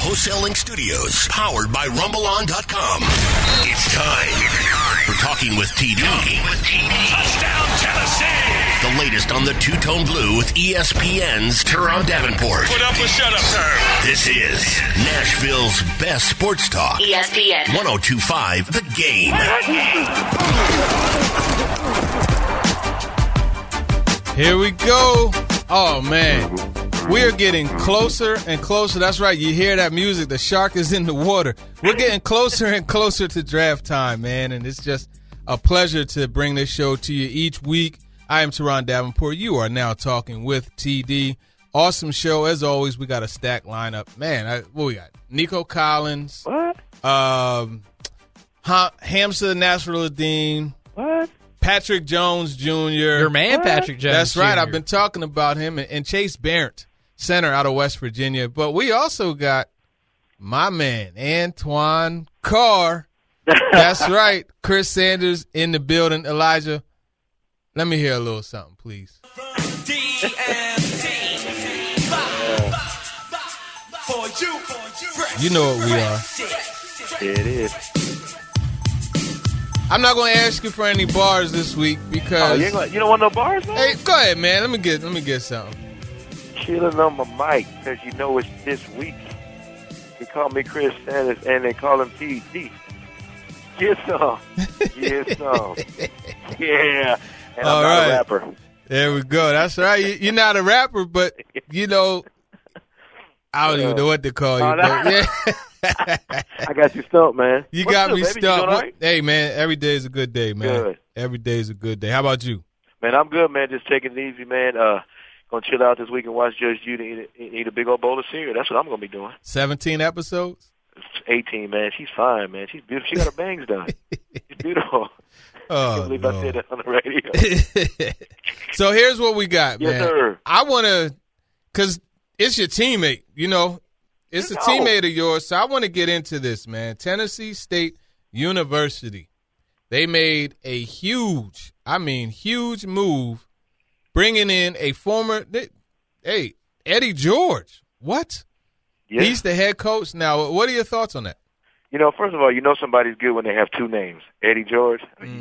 Wholesaling Studios, powered by RumbleOn.com. It's time for Talking with TD. Touchdown, Tennessee! The latest on the Two-Tone Blue with ESPN's Teron Davenport. Put up or shut up, Term. This is Nashville's best sports talk. ESPN 102.5 The Game. Here we go. Oh, man. We are getting closer and closer. That's right. You hear that music. The shark is in the water. We're getting closer and closer to draft time, man. And it's just a pleasure to bring this show to you each week. I am Teron Davenport. You are now talking with TD. Awesome show. As always, we got a stacked lineup. Man, what we got? Nico Collins. What? Hamza Nasruddin. What? Patrick Jones Jr. Your man, What? Patrick Jones That's right. Jr. I've been talking about him. And Chase Barrett, center out of West Virginia. But we also got my man, Antoine Carr. That's right. Chris Sanders in the building. Elijah, let me hear a little something, please. You know what we are. It is. I'm not going to ask you for any bars this week because. You don't want no bars, man? Hey, go ahead, man. Let me get something. Chilling on my mic because you know it's this week. They call me Chris Sanders and they call him TD. Get some. Get some. Yeah. And All I'm not right. a rapper. There we go. That's right. You're not a rapper, but, you know, I don't even know what to call you. But yeah. I got you stumped, man. You What's got up, me baby? You doing stumped. all right? Hey, man, every day is a good day, man. Good. Every day is a good day. How about you? Man, I'm good, man. Just taking it easy, man. Gonna chill out this week and watch Judge Judy eat a big old bowl of cereal. That's what I'm gonna be doing. 17 episodes? 18, man. She's fine, man. She's beautiful. She got her bangs done. She's beautiful. I Oh, can't believe no. I said that on the radio. So here's what we got, Yes, man. sir. I want to, because it's your teammate, you know. It's a teammate of yours, so I want to get into this, man. Tennessee State University. They made a huge move bringing in a former, Eddie George. What? Yeah. He's the head coach now. What are your thoughts on that? You know, first of all, you know somebody's good when they have two names, Eddie George.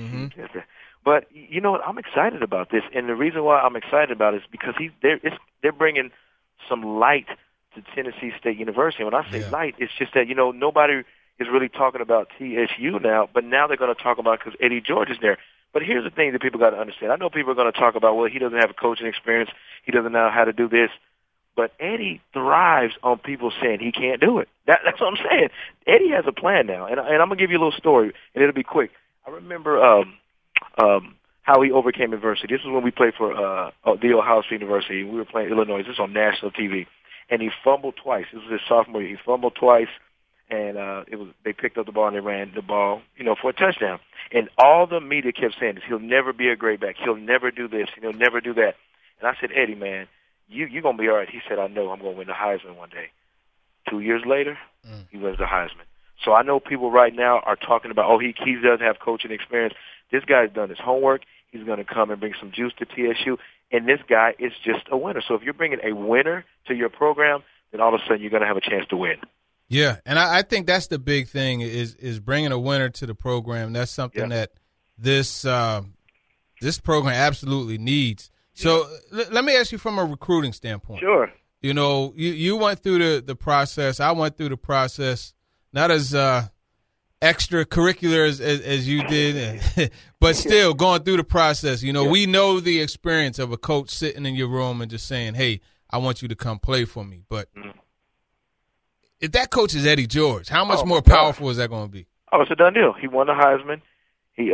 But you know what? I'm excited about this, and the reason why I'm excited about it is because they're bringing some light to Tennessee State University. When I say light, it's just that, you know, nobody is really talking about TSU now, but now they're going to talk about it because Eddie George is there. But here's the thing that people got to understand. I know people are going to talk about, well, he doesn't have a coaching experience, he doesn't know how to do this. But Eddie thrives on people saying he can't do it. That's what I'm saying. Eddie has a plan now, and I'm going to give you a little story, and it'll be quick. I remember how he overcame adversity. This was when we played for the Ohio State University. We were playing Illinois. This was on national TV. And he fumbled twice. This was his sophomore year. He fumbled twice, and they picked up the ball and they ran the ball, you know, for a touchdown. And all the media kept saying this: he'll never be a great back. He'll never do this. He'll never do that. And I said, Eddie, man, you're going to be all right. He said, I know I'm going to win the Heisman one day. 2 years later, he wins the Heisman. So I know people right now are talking about, oh, he doesn't have coaching experience. This guy's done his homework. He's going to come and bring some juice to TSU. And this guy is just a winner. So if you're bringing a winner to your program, then all of a sudden you're going to have a chance to win. Yeah, and I think that's the big thing is bringing a winner to the program. That's something that this program absolutely needs. So let me ask you from a recruiting standpoint. Sure. You know, you went through the process. I went through the process, not as extracurricular as you did, but still going through the process. You know, we know the experience of a coach sitting in your room and just saying, hey, I want you to come play for me. But if that coach is Eddie George, how much more powerful is that going to be? Oh, it's a done deal. He won the Heisman. He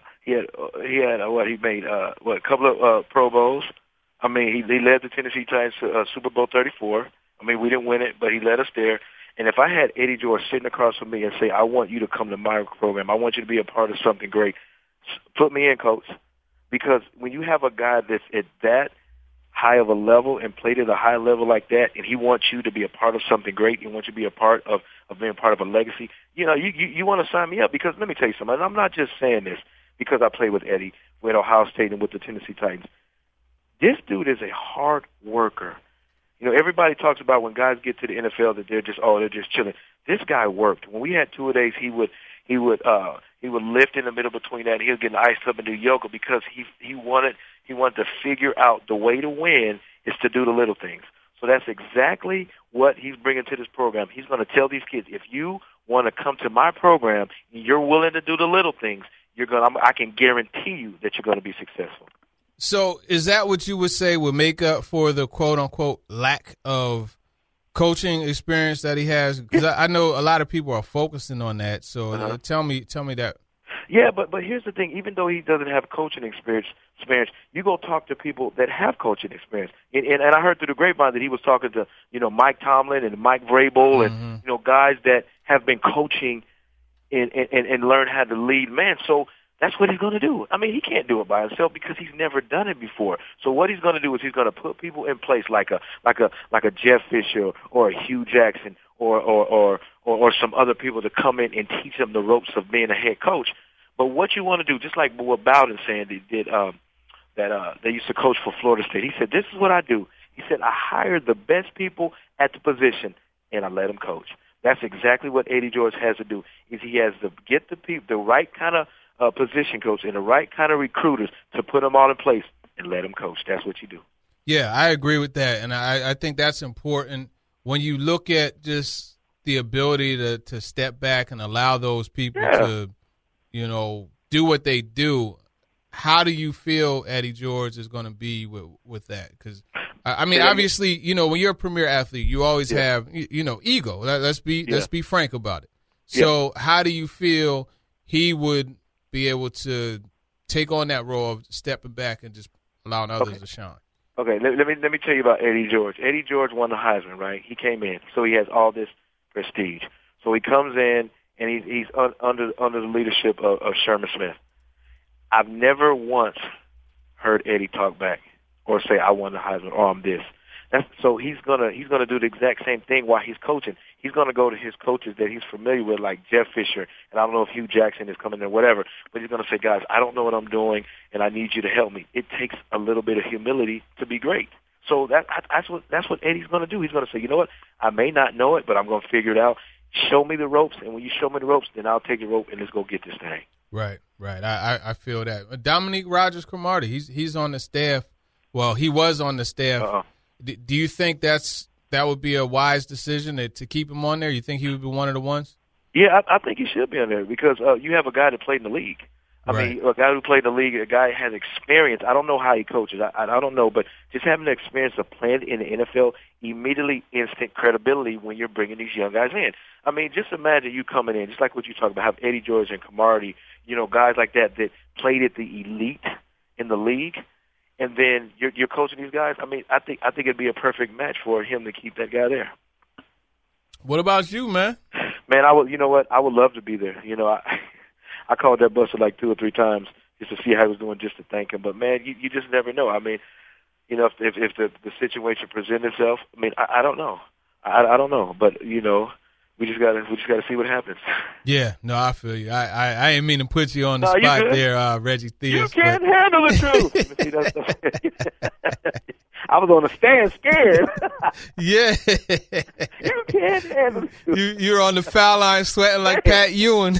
made a couple of Pro Bowls. I mean, he led the Tennessee Titans to Super Bowl 34. I mean, we didn't win it, but he led us there. And if I had Eddie George sitting across from me and say, I want you to come to my program, I want you to be a part of something great, put me in, coach. Because when you have a guy that's at that high of a level and played at a high level like that, and he wants you to be a part of something great, he wants you to be a part of being part of a legacy, you know, you want to sign me up. Because let me tell you something, and I'm not just saying this because I played with Eddie, with Ohio State and with the Tennessee Titans. This dude is a hard worker. You know, everybody talks about when guys get to the NFL that they're just chilling. This guy worked. When we had two-a-days, he would lift in the middle between that, and he was getting iced up and do yoga because he wanted to figure out the way to win is to do the little things. So that's exactly what he's bringing to this program. He's going to tell these kids, if you want to come to my program, and you're willing to do the little things, I can guarantee you that you're going to be successful. So is that what you would say would make up for the quote-unquote lack of coaching experience that he has? Because I know a lot of people are focusing on that. So tell me that. Yeah, but here's the thing. Even though he doesn't have coaching experience, you go talk to people that have coaching experience. And I heard through the grapevine that he was talking to, Mike Tomlin and Mike Vrabel and, guys that have been coaching and learn how to lead men. So that's what he's going to do. I mean, he can't do it by himself because he's never done it before. So what he's going to do is he's going to put people in place like a Jeff Fisher or a Hugh Jackson or some other people to come in and teach them the ropes of being a head coach. But what you want to do, just like what Bowden said, they used to coach for Florida State. He said, "This is what I do." He said, "I hire the best people at the position and I let them coach." That's exactly what Eddie George has to do. Is he has to get the right kind of position coach and the right kind of recruiters to put them all in place and let them coach. That's what you do. Yeah, I agree with that, and I think that's important when you look at just the ability to step back and allow those people to, do what they do. How do you feel Eddie George is going to be with that? Because, I mean, obviously, when you're a premier athlete, you always have, ego. Let's be frank about it. So how do you feel he would be able to take on that role of stepping back and just allowing others to shine? Okay, let me tell you about Eddie George. Eddie George won the Heisman, right? He came in, so he has all this prestige. So he comes in, and he's under the leadership of Sherman Smith. I've never once heard Eddie talk back or say, "I won the Heisman" or "I'm this." So he's gonna do the exact same thing while he's coaching. He's gonna go to his coaches that he's familiar with, like Jeff Fisher, and I don't know if Hugh Jackson is coming in, whatever. But he's gonna say, "Guys, I don't know what I'm doing, and I need you to help me." It takes a little bit of humility to be great. So that's what Eddie's gonna do. He's gonna say, "You know what? I may not know it, but I'm gonna figure it out. Show me the ropes, and when you show me the ropes, then I'll take the rope and let's go get this thing." Right. I feel that. Dominique Rodgers-Cromartie, he's on the staff. Well, he was on the staff. Do you think that would be a wise decision to keep him on there? You think he would be one of the ones? Yeah, I think he should be on there because you have a guy that played in the league. I mean, a guy who played in the league, a guy who has experience. I don't know how he coaches. I don't know, but just having the experience of playing in the NFL, immediately instant credibility when you're bringing these young guys in. I mean, just imagine you coming in, just like what you talked about, have Eddie George and Cromartie, guys like that played at the elite in the league, and then you're coaching these guys. I mean, I think it'd be a perfect match for him to keep that guy there. What about you, man? Man, I would. You know what? I would love to be there. I called that buster like 2 or 3 times just to see how he was doing, just to thank him. But man, you just never know. I mean, if the situation presents itself, I mean, I don't know. I don't know, but we just gotta see what happens. Yeah, no, I feel you. I ain't mean to put you on the spot there, Reggie Theus. You can't handle the truth. I was on the stand scared. Yeah. You can't handle the truth. You're on the foul line sweating like Pat Ewing.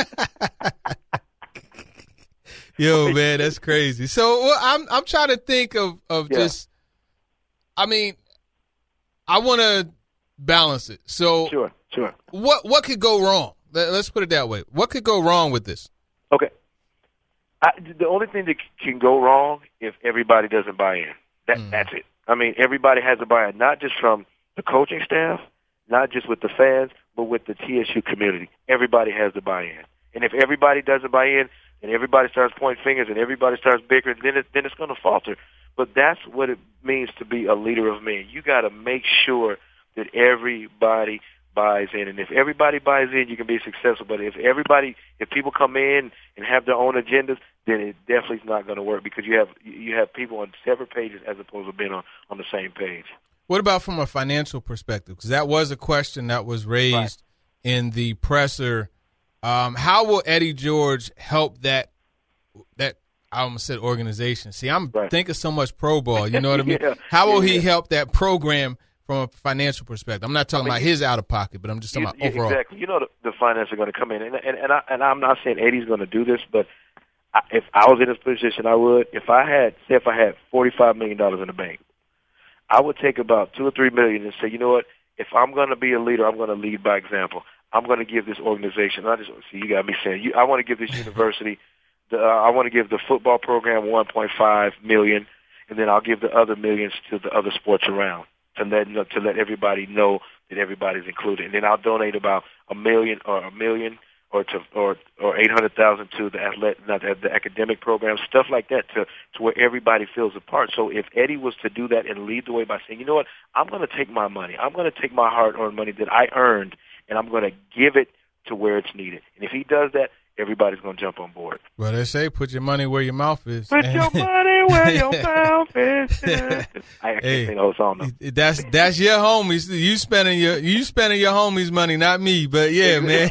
Yo, man, that's crazy. So I'm trying to think of just. I mean, I want to balance it. So sure. What could go wrong? Let's put it that way. What could go wrong with this? Okay. The only thing that can go wrong if everybody doesn't buy in. That's it. I mean, everybody has to buy in, not just from the coaching staff, not just with the fans, but with the TSU community. Everybody has to buy in. And if everybody doesn't buy in, and everybody starts pointing fingers, and everybody starts bickering, then it's going to falter. But that's what it means to be a leader of men. You got to make sure that everybody buys in, and if everybody buys in, you can be successful. But if people come in and have their own agendas, then it definitely is not going to work because you have people on separate pages as opposed to being on the same page. What about from a financial perspective? Because that was a question that was raised in the presser. How will Eddie George help that I almost said organization? See, I'm thinking so much pro ball. You know what I mean? Yeah. How will he help that program from a financial perspective. I'm not talking about his out of pocket, but I'm just talking about overall. Exactly. You know the finance are going to come in, and I'm not saying Eddie's going to do this, but if I was in his position, I would. If I had $45 million in the bank, I would take about $2 or $3 million and say, you know what? If I'm going to be a leader, I'm going to lead by example. I'm going to give this organization. You got me saying. I want to give this university. I want to give the football program $1.5 million, and then I'll give the other millions to the other sports around to let everybody know that everybody's included. And then I'll donate about $1 million or $800,000 to the academic programs, stuff like that, to where everybody feels a part. So if Eddie was to do that and lead the way by saying, you know what, I'm going to take my money, I'm going to take my hard-earned money that I earned, and I'm going to give it to where it's needed. And if he does that, everybody's going to jump on board. Well, they say put your money where your mouth is. Put your money where your mouth is. I can't sing the whole song, though. That's your homies. You spending your homies' money, not me. But yeah, man.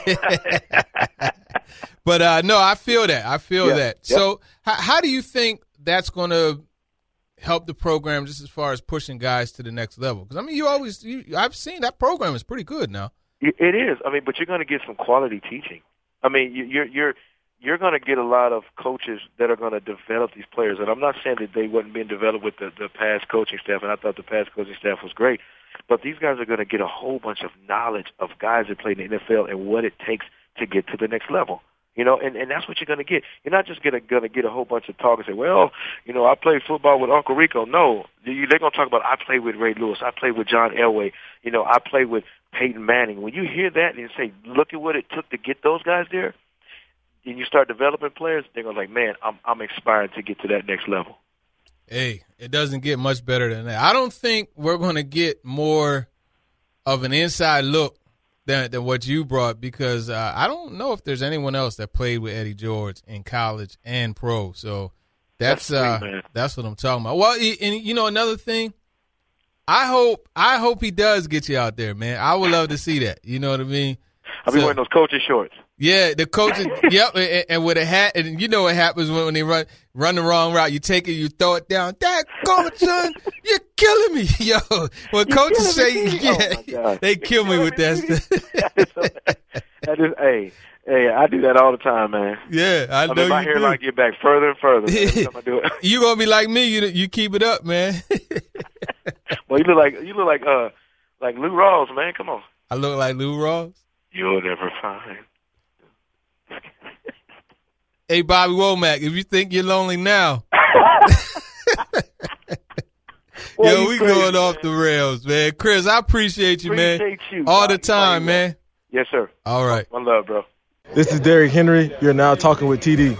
But no, I feel that. Yep. So how do you think that's going to help the program just as far as pushing guys to the next level? Because I mean, I've seen that program is pretty good now. It is. I mean, but you're going to get some quality teaching. I mean, you're going to get a lot of coaches that are going to develop these players. And I'm not saying that they wasn't being developed with the past coaching staff, and I thought the past coaching staff was great. But these guys are going to get a whole bunch of knowledge of guys that play in the NFL and what it takes to get to the next level. You know, and that's what you're going to get. You're not just going to get a whole bunch of talk and say, well, you know, I played football with Uncle Rico. No, they're going to talk about I played with Ray Lewis. I played with John Elway. You know, I played with Peyton Manning. When you hear that and you say, look at what it took to get those guys there, and you start developing players, they're going to like, man, I'm aspiring to get to that next level. Hey, it doesn't get much better than that. I don't think we're going to get more of an inside look than what you brought, because I don't know if there's anyone else that played with Eddie George in college and pro. So that's what I'm talking about. Well, and you know, another thing, I hope he does get you out there, man. I would love to see that. You know what I mean? I'll be wearing those coaching shorts. Yeah, the coaches. Yep, and with a hat, and you know what happens when they run the wrong route. You take it, you throw it down. Dad, God, son, you're killing me, yo. When coaches say, yeah, they kill me with that stuff. That is, hey, I do that all the time, man. Yeah, I know. My hairline get back further and further every time I do it. You gonna be like me? You keep it up, man. Well, you look like Lou Rawls, man. Come on. I look like Lou Rawls. You'll never find. Hey, Bobby Womack, if you think you're lonely now, yo, we going off the rails, man. Chris, I appreciate you, man. All the time, man. Yes, sir. All right. One love, bro. This is Derrick Henry. You're now talking with TD.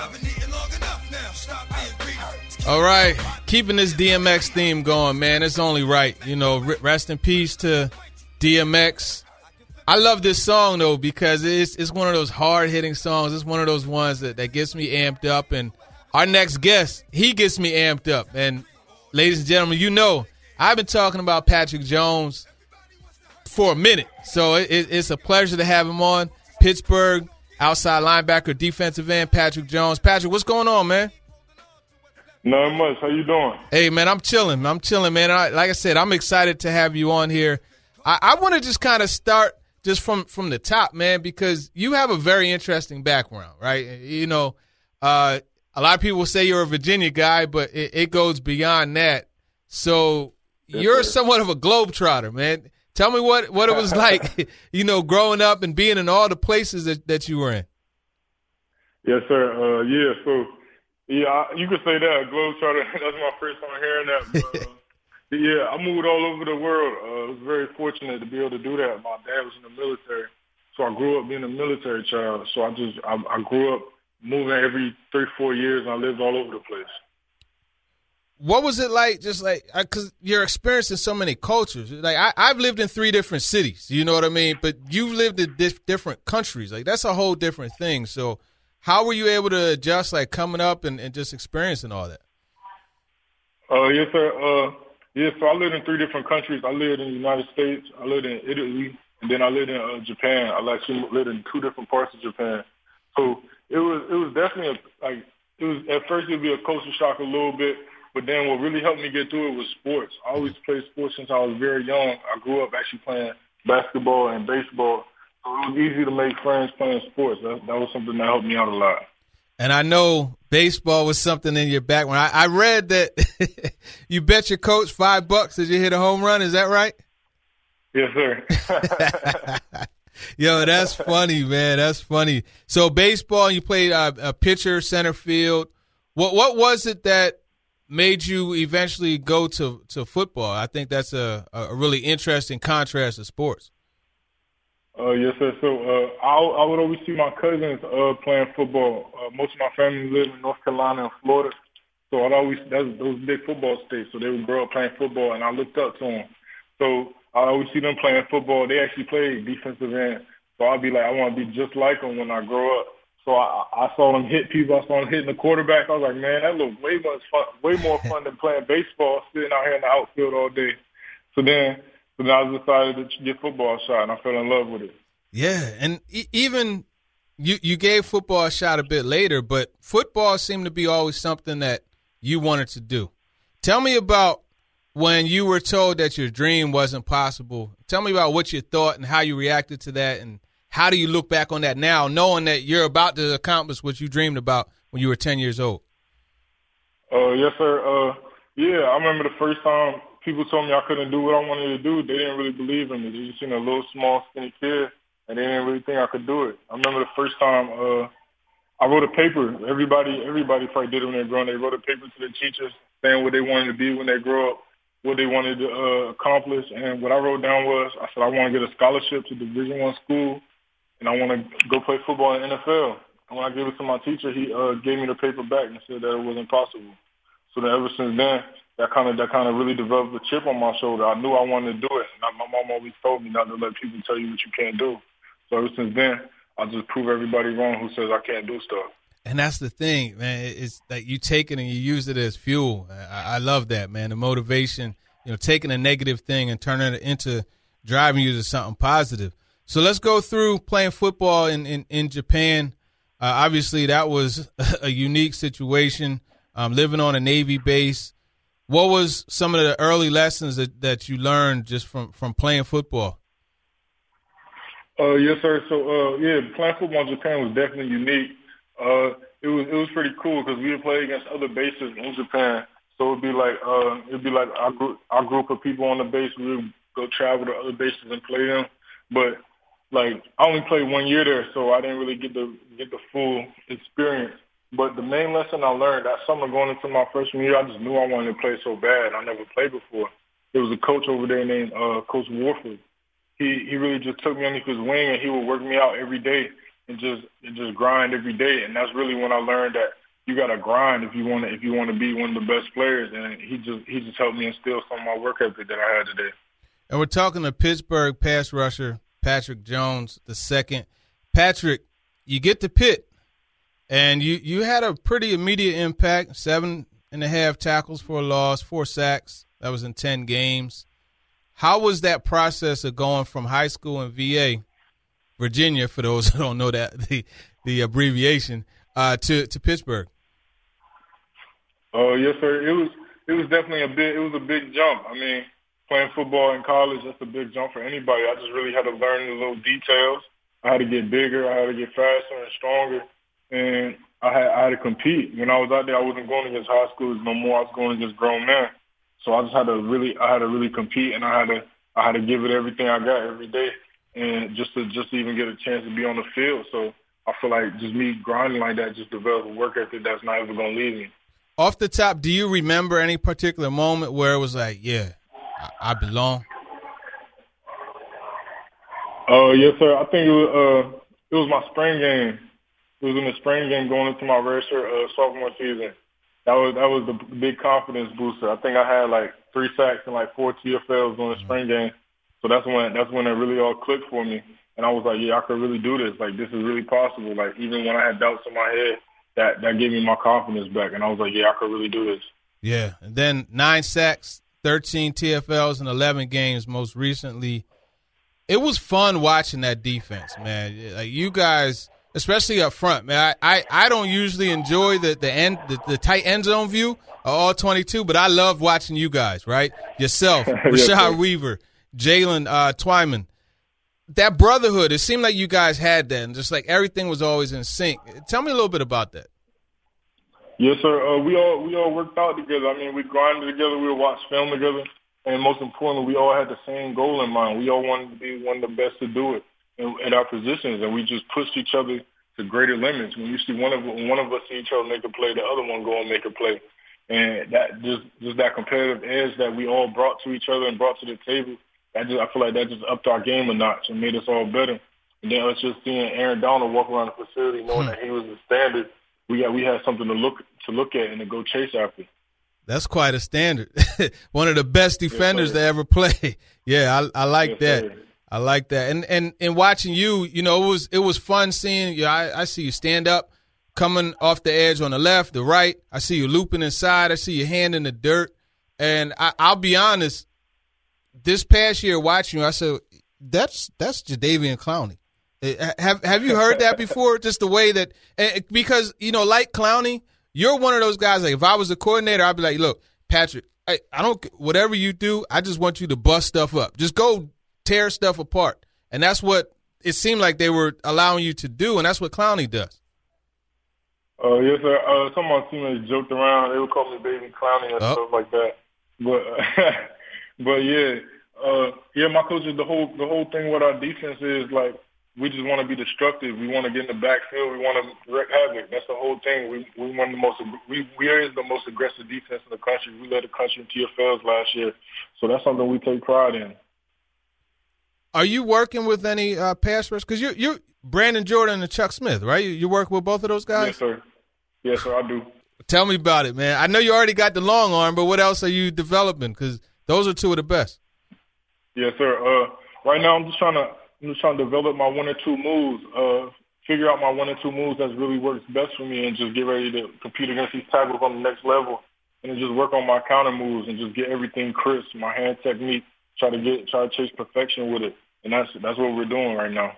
All right. Keeping this DMX theme going, man. It's only right. You know, rest in peace to DMX. I love this song, though, because it's one of those hard-hitting songs. It's one of those ones that gets me amped up. And our next guest, he gets me amped up. And, ladies and gentlemen, you know, I've been talking about Patrick Jones for a minute. So it's a pleasure to have him on. Pittsburgh, outside linebacker, defensive end, Patrick Jones. Patrick, what's going on, man? Not much. How you doing? Hey, man, I'm chilling, man. Like I said, I'm excited to have you on here. I want to just kind of start just from the top, man, because you have a very interesting background, right? You know, a lot of people say you're a Virginia guy, but it goes beyond that. So you're somewhat of a globetrotter, man. Tell me what it was like, you know, growing up and being in all the places that you were in. Yes, sir. You could say that, globetrotter. That's my first time hearing that. But, yeah, I moved all over the world. I was very fortunate to be able to do that. My dad was in the military, so I grew up being a military child. So I grew up moving every 3-4 years, and I lived all over the place. What was it like, just like, because you're experiencing so many cultures. Like, I've lived in 3 different cities, you know what I mean? But you've lived in different countries. Like, that's a whole different thing. So how were you able to adjust, like, coming up and just experiencing all that? Yes, sir. So I lived in 3 different countries. I lived in the United States, I lived in Italy, and then I lived in Japan. I actually lived in 2 different parts of Japan. So it was definitely at first it would be a culture shock a little bit, But then what really helped me get through it was sports. I always played sports since I was very young. I grew up actually playing basketball and baseball. So it was easy to make friends playing sports. That was something that helped me out a lot. And I know baseball was something in your background. I read that you bet your coach $5 that you hit a home run. Is that right? Yes, sir. Yo, that's funny, man. That's funny. So baseball, you played a pitcher, center field. What was it that made you eventually go to football? I think that's a really interesting contrast to sports. Yes, sir. So I would always see my cousins playing football. Most of my family live in North Carolina and Florida. So those big football states. So they would grow up playing football, and I looked up to them. So I always see them playing football. They actually play defensive end. So I'd be like, I want to be just like them when I grow up. So I saw them hit people. I saw them hitting the quarterback. I was like, man, that looks way more fun than playing baseball, sitting out here in the outfield all day. So then I decided to get football a shot, and I fell in love with it. Yeah, and even you gave football a shot a bit later, but football seemed to be always something that you wanted to do. Tell me about when you were told that your dream wasn't possible. Tell me about what you thought and how you reacted to that, and how do you look back on that now, knowing that you're about to accomplish what you dreamed about when you were 10 years old? Yes, sir. Yeah, I remember the first time people told me I couldn't do what I wanted to do. They didn't really believe in me. They just seen a little, small, skinny kid, and they didn't really think I could do it. I remember the first time I wrote a paper. Everybody probably did it when they were growing. They wrote a paper to the teachers saying what they wanted to be when they grow up, what they wanted to accomplish. And what I wrote down was, I said I want to get a scholarship to Division I school, and I want to go play football in the NFL. And when I gave it to my teacher, he gave me the paper back and said that it wasn't possible. So then ever since then, that kind of really developed a chip on my shoulder. I knew I wanted to do it. And my mom always told me not to let people tell you what you can't do. So ever since then, I just prove everybody wrong who says I can't do stuff. And that's the thing, man. It's that you take it and you use it as fuel. I love that, man. The motivation, taking a negative thing and turning it into driving you to something positive. So let's go through playing football in Japan. Obviously, that was a unique situation, living on a Navy base. What was some of the early lessons that you learned just from playing football? Yes, sir. So, playing football in Japan was definitely unique. It was pretty cool because we would play against other bases in Japan. So it'd be like our group of people on the base. We would go travel to other bases and play them. But I only played 1 year there, so I didn't really get the full experience. But the main lesson I learned that summer going into my freshman year, I just knew I wanted to play so bad. I never played before. There was a coach over there named Coach Warford. He really just took me underneath his wing, and he would work me out every day and just grind every day. And that's really when I learned that you got to grind if you want to be one of the best players. And he just helped me instill some of my work ethic that I had today. And we're talking to Pittsburgh pass rusher Patrick Jones II. Patrick, you get to Pitt. And you had a pretty immediate impact, 7.5 tackles for a loss, 4 sacks. That was in 10 games. How was that process of going from high school in VA, Virginia, for those who don't know that the abbreviation, to Pittsburgh? Yes, sir. It was definitely a big jump. I mean, playing football in college, that's a big jump for anybody. I just really had to learn the little details. I had to get bigger. I had to get faster and stronger. And I had to compete. When I was out there, I wasn't going against high schoolers no more. I was going against grown men. So I had to really compete, and I had to give it everything I got every day, and just to even get a chance to be on the field. So I feel like just me grinding like that just developed a work ethic that's not ever going to leave me. Off the top, do you remember any particular moment where it was like, yeah, I belong? Yes, sir. I think it was my spring game. It was in the spring game going into my redshirt sophomore season. That was the big confidence booster. I think I had 3 sacks and 4 TFLs during the spring game. So that's when it really all clicked for me. And I was like, yeah, I could really do this. This is really possible. Even when I had doubts in my head, that gave me my confidence back. And I was like, yeah, I could really do this. Yeah. And then 9 sacks, 13 TFLs in 11 games most recently. It was fun watching that defense, man. You guys especially up front, man. I don't usually enjoy the tight end zone view of all 22, but I love watching you guys, right? Yourself, Rashad Weaver, Jalen Twyman. That brotherhood, it seemed like you guys had that, and just like everything was always in sync. Tell me a little bit about that. Yes, sir. We all worked out together. I mean, we grinded together. We would watch film together. And most importantly, we all had the same goal in mind. We all wanted to be one of the best to do it in our positions, and we just pushed each other to greater limits. When you see one of us see each other make a play, the other one go and make a play. And that just that competitive edge that we all brought to each other and brought to the table, I feel like that just upped our game a notch and made us all better. And then us just seeing Aaron Donald walk around the facility knowing that he was the standard, we had something to look at and to go chase after. That's quite a standard. One of the best defenders to ever play. Yeah, I like that. Sir. I like that. And watching you, it was fun seeing you. I see you stand up, coming off the edge on the left, the right. I see you looping inside. I see your hand in the dirt. And I'll be honest, this past year watching you, I said, that's Jadeveon Clowney. Have you heard that before? Just the way that – because, like Clowney, you're one of those guys, like if I was a coordinator, I'd be like, look, Patrick, I don't – whatever you do, I just want you to bust stuff up. Just go tear stuff apart. And that's what it seemed like they were allowing you to do, and that's what Clowney does. Yes, sir. Some of my teammates joked around. They would call me Baby Clowney and stuff like that. But yeah, my coaches, the whole thing with our defense is, like, we just want to be destructive. We want to get in the backfield. We want to wreak havoc. That's the whole thing. We are the most aggressive defense in the country. We led the country in TFLs last year, so that's something we take pride in. Are you working with any pass rush? Because you're Brandon Jordan and Chuck Smith, right? You work with both of those guys? Yes, sir. Yes, sir, I do. Tell me about it, man. I know you already got the long arm, but what else are you developing? Because those are two of the best. Yes, sir. Right now, I'm just trying to develop my 1 or 2 moves, figure out my 1 or 2 moves that really works best for me, and just get ready to compete against these tackles on the next level, and then just work on my counter moves and just get everything crisp, my hand technique, try to chase perfection with it, and that's what we're doing right now.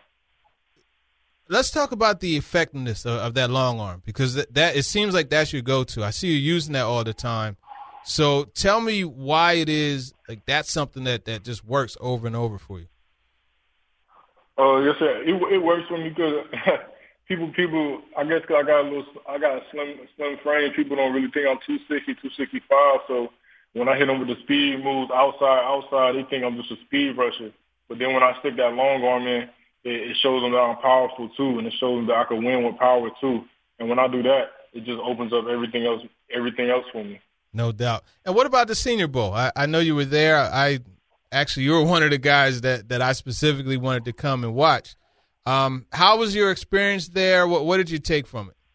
Let's talk about the effectiveness of that long arm, because that it seems like that's your go-to. I see you using that all the time. So tell me why it is like that's something that just works over and over for you. Yes, sir. It works for me because people. I guess cause I got a slim frame. People don't really think I'm 260, 265. So when I hit them with the speed moves outside, they think I'm just a speed rusher. But then when I stick that long arm in, it shows them that I'm powerful too, and it shows them that I can win with power too. And when I do that, it just opens up everything else for me. No doubt. And what about the Senior Bowl? I know you were there. You were one of the guys that I specifically wanted to come and watch. How was your experience there? What did you take from it?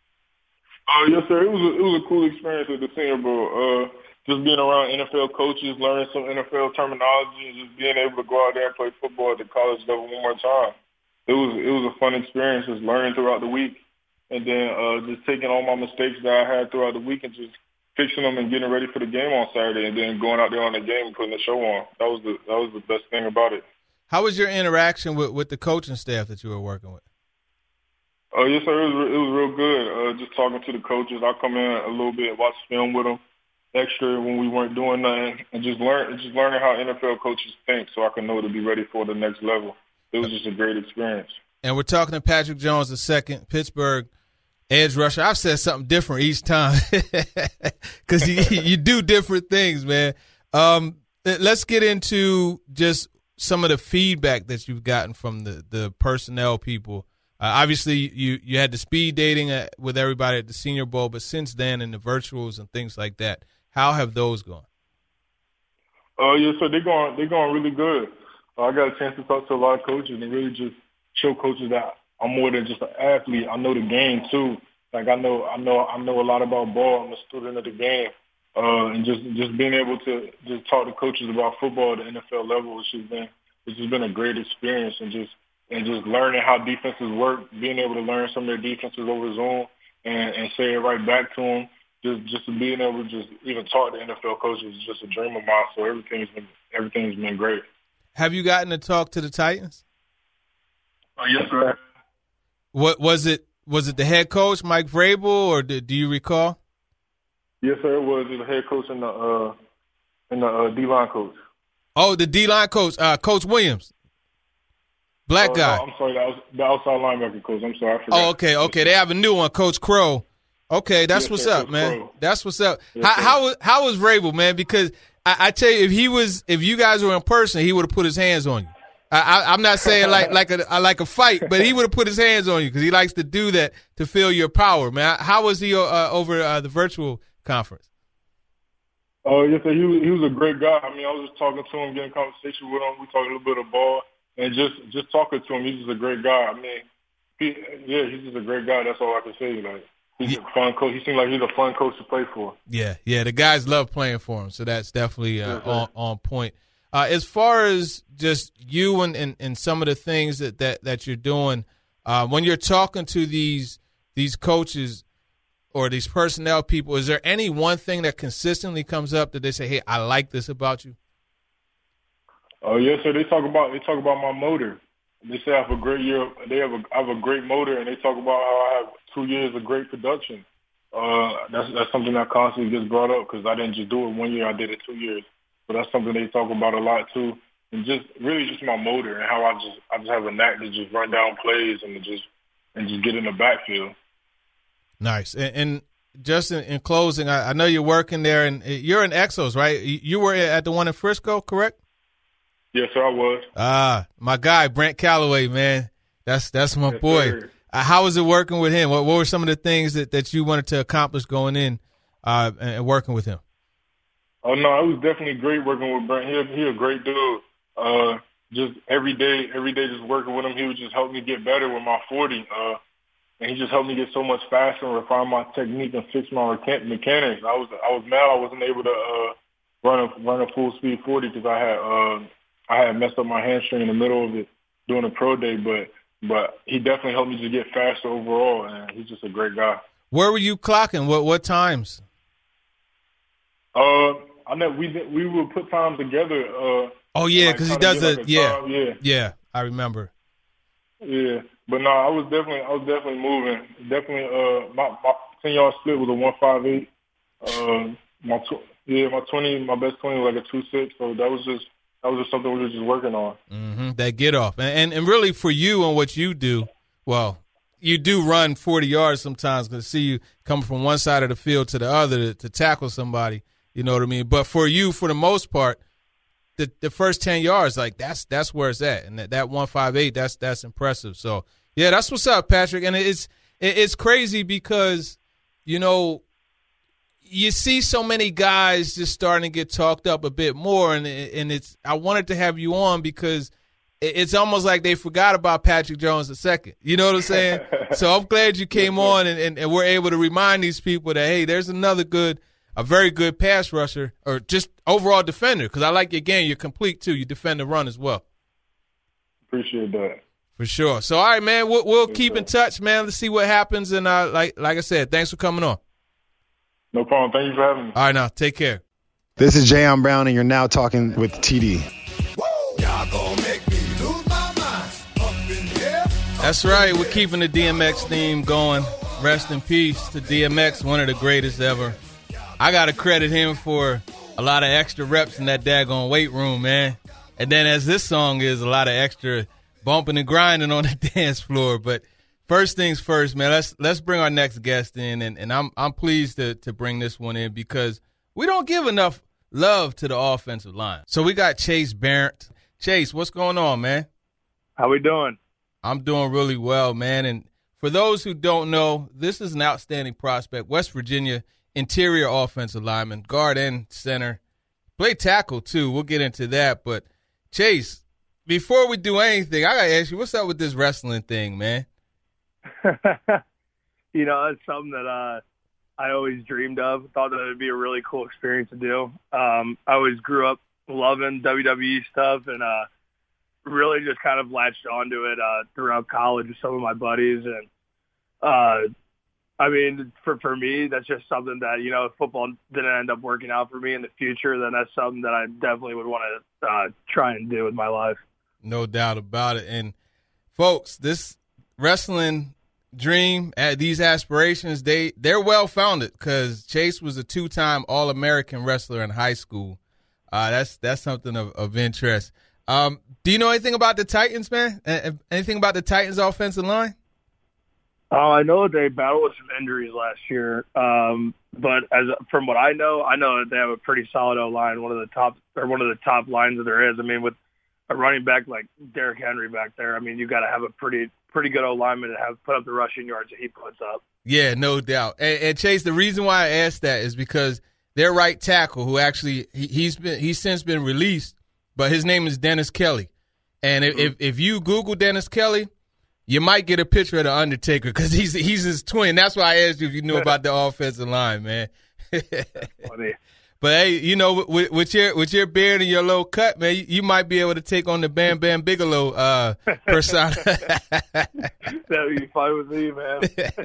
Yes, sir. It was a cool experience at the Senior Bowl. Just being around NFL coaches, learning some NFL terminology, and just being able to go out there and play football at the college level one more time. It was a fun experience, just learning throughout the week, and then just taking all my mistakes that I had throughout the week and just fixing them and getting ready for the game on Saturday, and then going out there on the game and putting the show on. That was the best thing about it. How was your interaction with the coaching staff that you were working with? Yes, sir. It was real good. Just talking to the coaches. I come in a little bit, watch film with them, extra when we weren't doing nothing, and just learning how NFL coaches think, so I can know to be ready for the next level. It was just a great experience. And we're talking to Patrick Jones II, Pittsburgh edge rusher. I've said something different each time because you do different things, man. Let's get into just some of the feedback that you've gotten from the personnel people. Obviously, you had the speed dating with everybody at the Senior Bowl, but since then in the virtuals and things like that, how have those gone? Yes, sir. They're going really good. I got a chance to talk to a lot of coaches and really just show coaches that I'm more than just an athlete. I know the game too. Like I know a lot about ball. I'm a student of the game, and just being able to just talk to coaches about football at the NFL level, it's just been a great experience, and just learning how defenses work, being able to learn some of their defenses over Zoom and say it right back to them. Just being able to just even talk to NFL coaches is just a dream of mine. So everything's been great. Have you gotten to talk to the Titans? Yes, sir. What was it? Was it the head coach, Mike Vrabel, or do you recall? Yes, sir. It was the head coach and the D-line coach. Oh, the D-line coach, Coach Williams, black guy. No, I'm sorry, that was the outside linebacker coach. I'm sorry, I forgot. Oh, okay. They have a new one, Coach Crow. Okay, that's what's up, Coach man. Crow. That's what's up. Yes, How was Vrabel, man? Because I tell you, if you guys were in person, he would have put his hands on you. I'm not saying like a fight, but he would have put his hands on you because he likes to do that to feel your power, man. How was he over the virtual conference? Yes, sir. He was a great guy. I mean, I was just talking to him, getting conversation with him. We talked a little bit of ball, and just talking to him. He's just a great guy. I mean, he's just a great guy. That's all I can say. Like, he's a fun coach. He seems like he's a fun coach to play for. Yeah. The guys love playing for him, so that's definitely on point. As far as just you and some of the things that you're doing, when you're talking to these coaches or these personnel people, is there any one thing that consistently comes up that they say, "Hey, I like this about you"? Oh yes, sir. They talk about my motor. They say I have a great year. I have a great motor, and they talk about how I have 2 years of great production. That's something that constantly gets brought up because I didn't just do it 1 year. I did it 2 years. So that's something they talk about a lot too, and just my motor and how I just have a knack to just run down plays and just get in the backfield. Nice. And just in closing, I know you're working there, and you're in Exos, right? You were at the one in Frisco, correct? Yes, sir, I was. My guy, Brent Calloway, man. That's my Yes, boy. sir. How was it working with him? What were some of the things that you wanted to accomplish going in and working with him? Oh, no, it was definitely great working with Brent. He a great dude. Just every day just working with him, he would just help me get better with my 40. And he just helped me get so much faster and refine my technique and fix my mechanics. I was mad I wasn't able to run a full speed 40 because I had messed up my hamstring in the middle of it doing a pro day. But he definitely helped me just get faster overall, and he's just a great guy. Where were you clocking? What times? I know we would put times together. Oh yeah, because he does it. Yeah, I remember. Yeah, but no, I was definitely moving. Definitely, my 10-yard split was a 158. My best 20 was like a 2.6. So that was just something we were just working on. Mm-hmm. That get off, and really for you and what you do, well, you do run 40 yards sometimes. Because see you coming from one side of the field to the other to tackle somebody. You know what I mean? But for you, for the most part, the first 10 yards, like that's where it's at, and that 158, that's impressive. So yeah, that's what's up, Patrick. And it's crazy because you see so many guys just starting to get talked up a bit more, and it's I wanted to have you on because it's almost like they forgot about Patrick Jones II. You know what I'm saying? So I'm glad you came on and we're able to remind these people that hey, there's a very good pass rusher or just overall defender, because I like your game. You're complete, too. You defend the run as well. Appreciate that. For sure. So, all right, man, we'll keep in touch, man. Let's see what happens. And like I said, thanks for coming on. No problem. Thank you for having me. All right, now, take care. This is Jayon Brown, and you're now talking with TD. That's right. We're keeping the DMX theme going. Rest in peace to DMX, one of the greatest ever. I got to credit him for a lot of extra reps in that daggone weight room, man. And then as this song is, a lot of extra bumping and grinding on the dance floor. But first things first, man, let's bring our next guest in. And I'm pleased to bring this one in because we don't give enough love to the offensive line. So we got Chase Barrett. Chase, what's going on, man? How we doing? I'm doing really well, man. And for those who don't know, this is an outstanding prospect, West Virginia interior offensive lineman, guard and center. Play tackle, too. We'll get into that. But, Chase, before we do anything, I got to ask you, what's up with this wrestling thing, man? It's something that I always dreamed of. Thought that it would be a really cool experience to do. I always grew up loving WWE stuff and really just kind of latched onto it throughout college with some of my buddies. And, for me, that's just something that, if football didn't end up working out for me in the future, then that's something that I definitely would want to try and do with my life. No doubt about it. And, folks, this wrestling dream, these aspirations, they're well-founded because Chase was a 2-time All-American wrestler in high school. That's something of interest. Do you know anything about the Titans, man? Anything about the Titans offensive line? I know that they battled with some injuries last year, but from what I know that they have a pretty solid O-line, one of the top lines that there is. I mean, with a running back like Derrick Henry back there, I mean, you got to have a pretty good O-lineman to have put up the rushing yards that he puts up. Yeah, no doubt. And Chase, the reason why I asked that is because their right tackle, who actually he's since been released, but his name is Dennis Kelly. And if you Google Dennis Kelly, you might get a picture of the Undertaker because he's his twin. That's why I asked you if you knew about the offensive line, man. Funny. But hey, you know, with your beard and your low cut, man, you might be able to take on the Bam Bam Bigelow persona. That'd be fine with me, man.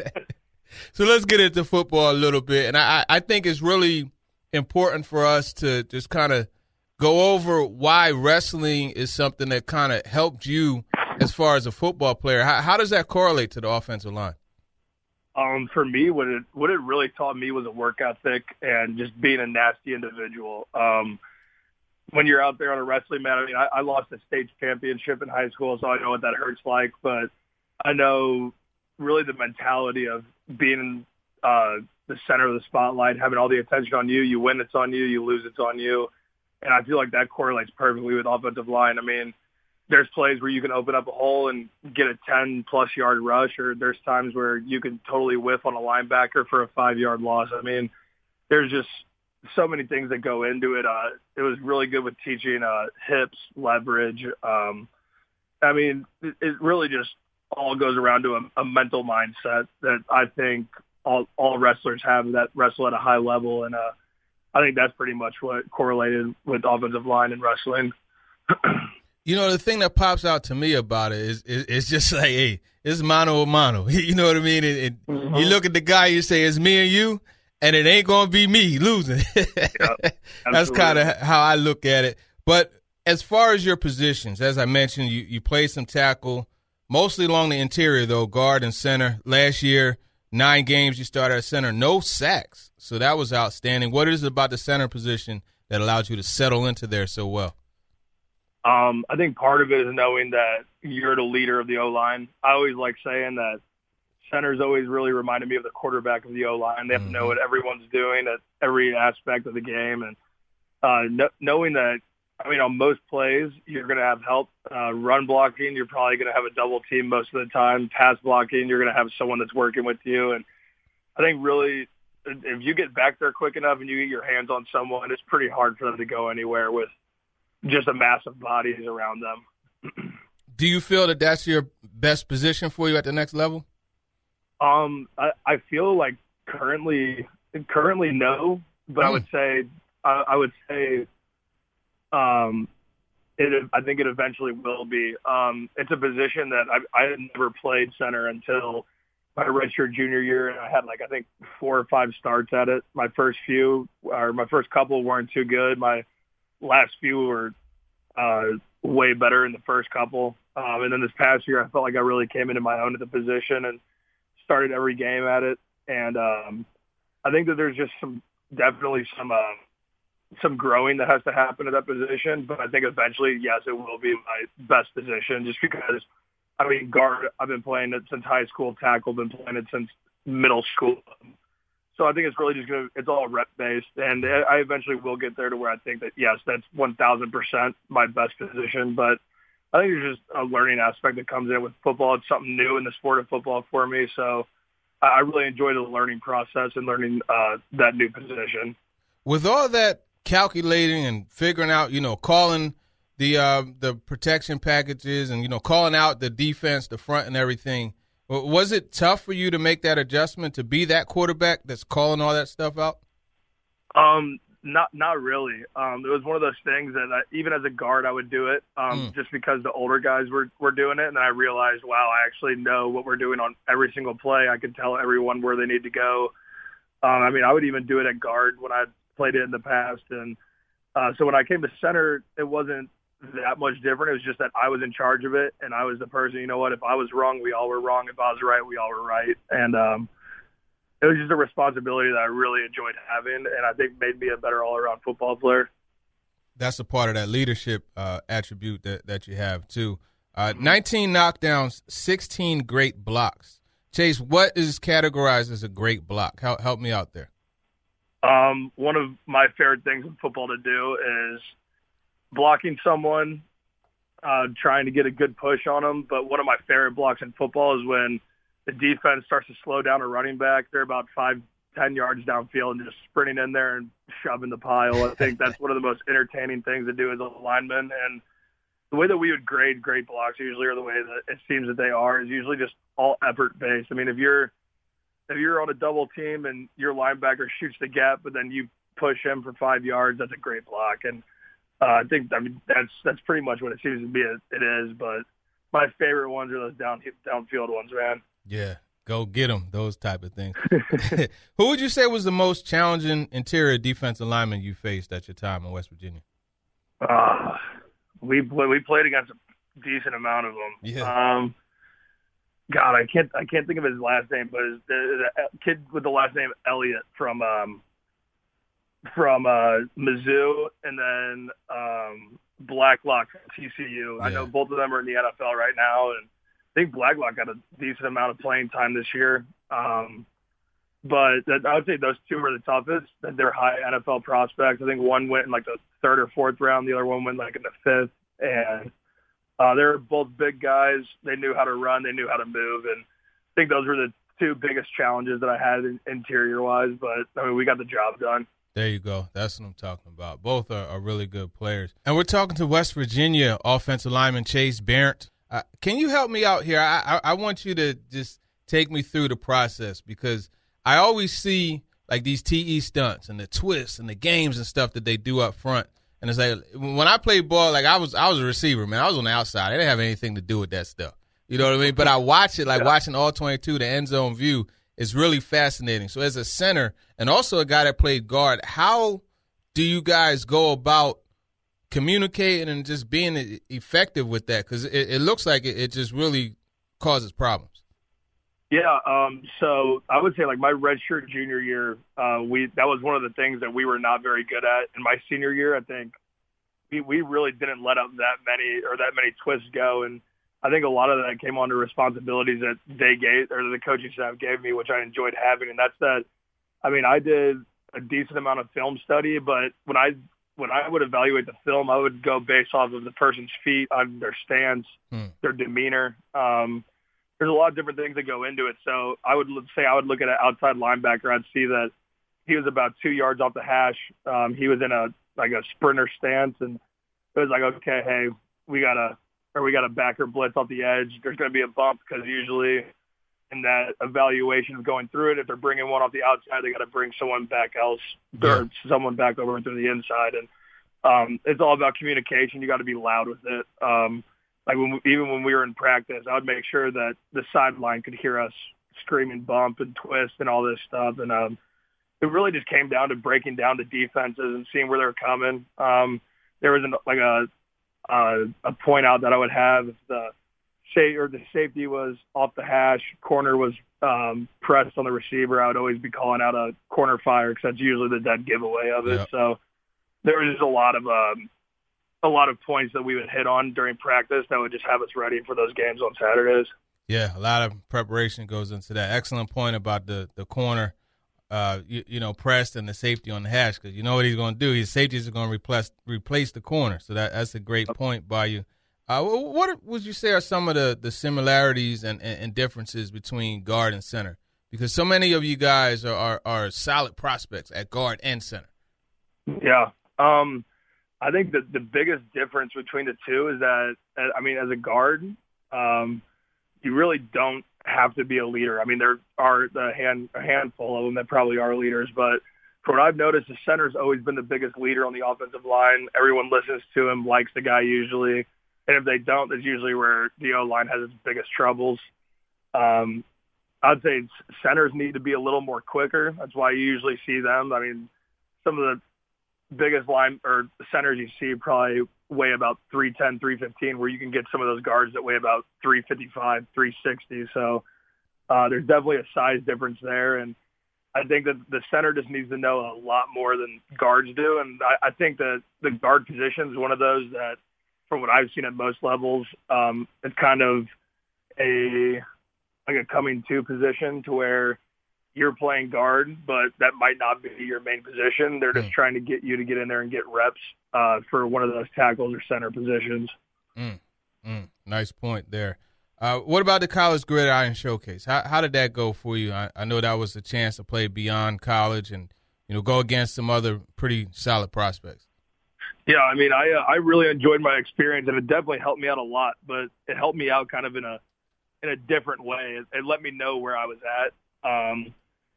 So let's get into football a little bit, and I think it's really important for us to just kind of go over why wrestling is something that kind of helped you as far as a football player. How does that correlate to the offensive line? For me, what it really taught me was a work ethic and just being a nasty individual. When you're out there on a wrestling mat, I mean, I lost a state championship in high school, so I know what that hurts like. But I know really the mentality of being the center of the spotlight, having all the attention on you. You win, it's on you. You lose, it's on you. And I feel like that correlates perfectly with offensive line. I mean, there's plays where you can open up a hole and get a 10-plus yard rush, or there's times where you can totally whiff on a linebacker for a 5-yard loss. I mean, there's just so many things that go into it. It was really good with teaching hips, leverage. I mean, it really just all goes around to a mental mindset that I think all wrestlers have that wrestle at a high level. And I think that's pretty much what correlated with offensive line and wrestling. You know, the thing that pops out to me about it is just like, hey, it's mano a mano. You know what I mean? Mm-hmm. You look at the guy, you say, it's me and you, and it ain't going to be me losing. Yep, that's kind of how I look at it. But as far as your positions, as I mentioned, you play some tackle, mostly along the interior, though, guard and center. Last year, 9 games you started at center, no sacks. So that was outstanding. What is it about the center position that allowed you to settle into there so well? I think part of it is knowing that you're the leader of the O-line. I always like saying that centers always really reminded me of the quarterback of the O-line. They have to know what everyone's doing at every aspect of the game. And knowing that, I mean, on most plays, you're going to have help. Run blocking, you're probably going to have a double team most of the time. Pass blocking, you're going to have someone that's working with you. And I think really if you get back there quick enough and you get your hands on someone, it's pretty hard for them to go anywhere with just a massive bodies around them. Do you feel that that's your best position for you at the next level? I feel like currently no, but I would say I think it eventually will be. It's a position that I had never played center until my redshirt junior year, and I had I think 4 or 5 starts at it. My first couple weren't too good. My last few were way better in the first couple. And then this past year, I felt like I really came into my own at the position and started every game at it. And I think that there's just definitely some growing that has to happen at that position. But I think eventually, yes, it will be my best position just because, I mean, guard, I've been playing it since high school. Tackle, been playing it since middle school. So I think it's really it's all rep-based, and I eventually will get there to where I think that, yes, that's 1,000% my best position. But I think there's just a learning aspect that comes in with football. It's something new in the sport of football for me. So I really enjoy the learning process and learning that new position. With all that calculating and figuring out, calling the protection packages and, calling out the defense, the front and everything, was it tough for you to make that adjustment to be that quarterback that's calling all that stuff out? Not really. It was one of those things that even as a guard, I would do it just because the older guys were doing it. And then I realized, wow, I actually know what we're doing on every single play. I can tell everyone where they need to go. I mean, I would even do it at guard when I played it in the past. And so when I came to center, it wasn't that much different. It was just that I was in charge of it, and I was the person, you know what, if I was wrong, we all were wrong. If I was right, we all were right. And it was just a responsibility that I really enjoyed having, and I think made me a better all-around football player. That's a part of that leadership attribute that you have, too. 19 knockdowns, 16 great blocks. Chase, what is categorized as a great block? Help me out there. One of my favorite things in football to do is blocking someone, trying to get a good push on them. But one of my favorite blocks in football is when the defense starts to slow down a running back. They're about 5-10 yards downfield and just sprinting in there and shoving the pile. I think that's one of the most entertaining things to do as a lineman. And the way that we would grade great blocks usually, or the way that it seems that they are, is usually just all effort based. I mean, if you're on a double team and your linebacker shoots the gap, but then you push him for 5 yards, that's a great block. And I mean that's pretty much what it seems to be. It is, but my favorite ones are those downfield ones, man. Yeah, go get them. Those type of things. Who would you say was the most challenging interior defensive lineman you faced at your time in West Virginia? We played against a decent amount of them. Yeah. God, I can't think of his last name, but the kid with the last name Elliott from Mizzou, and then Blacklock from TCU. Yeah. I know both of them are in the NFL right now, and I think Blacklock got a decent amount of playing time this year. But I would say those two are the toughest. They're high NFL prospects. I think one went in like the 3rd or 4th round. The other one went like in the 5th. And they're both big guys. They knew how to run. They knew how to move. And I think those were the two biggest challenges that I had interior-wise. But, I mean, we got the job done. There you go. That's what I'm talking about. Both are really good players. And we're talking to West Virginia offensive lineman Chase Berendt. Can you help me out here? I want you to just take me through the process, because I always see like these TE stunts and the twists and the games and stuff that they do up front. And it's like, when I played ball, like I was a receiver, man. I was on the outside. I didn't have anything to do with that stuff. You know what I mean? But I watch it, like watching all 22, the end zone view is really fascinating. So as a center and also a guy that played guard, how do you guys go about communicating and just being effective with that? Because it looks like it just really causes problems. Yeah, so I would say like my redshirt junior year, that was one of the things that we were not very good at. In my senior year, I think we really didn't let up that many twists go, and I think a lot of that came on to responsibilities that they gave, or the coaching staff gave me, which I enjoyed having, and that's that. I mean, I did a decent amount of film study, but when I would evaluate the film, I would go based off of the person's feet, on their stance, their demeanor. There's a lot of different things that go into it. So I would look at an outside linebacker. I'd see that he was about 2 yards off the hash. He was in a sprinter stance, and it was like, okay, hey, we got a backer blitz off the edge. There's going to be a bump, because usually in that evaluation of going through it, if they're bringing one off the outside, they got to bring someone back or someone back over through the inside. And it's all about communication. You got to be loud with it. Like even when we were in practice, I would make sure that the sideline could hear us screaming bump and twist and all this stuff. And it really just came down to breaking down the defenses and seeing where they were coming. There was a point out that I would have if the safety was off the hash, corner was pressed on the receiver. I would always be calling out a corner fire, because that's usually the dead giveaway of it. Yeah. So there was just a lot of points that we would hit on during practice that would just have us ready for those games on Saturdays. Yeah, a lot of preparation goes into that. Excellent point about the corner, pressed, and the safety on the hash, because you know what he's going to do. His safeties are going to replace the corner. So that's a great point by you. What would you say are some of the similarities and differences between guard and center? Because so many of you guys are solid prospects at guard and center. Yeah. I think that the biggest difference between the two is that, I mean, as a guard, you really don't have to be a leader. I mean, there are a handful of them that probably are leaders, but from what I've noticed, the center's always been the biggest leader on the offensive line. Everyone listens to him, likes the guy usually, and if they don't, that's usually where the O-line has its biggest troubles. I'd say centers need to be a little more quicker. That's why you usually see them. I mean, some of biggest line or centers you see probably weigh about 310, 315, where you can get some of those guards that weigh about 355, 360. So there's definitely a size difference there. And I think that the center just needs to know a lot more than guards do. And I think that the guard position is one of those that, from what I've seen at most levels, it's kind of a coming to position to where you're playing guard, but that might not be your main position. They're just trying to get you to get in there and get reps for one of those tackles or center positions. Nice point there. What about the College Gridiron Showcase? How did that go for you? I know that was a chance to play beyond college and, go against some other pretty solid prospects. Yeah, I mean, I really enjoyed my experience, and it definitely helped me out a lot, but it helped me out kind of in a different way. It let me know where I was at.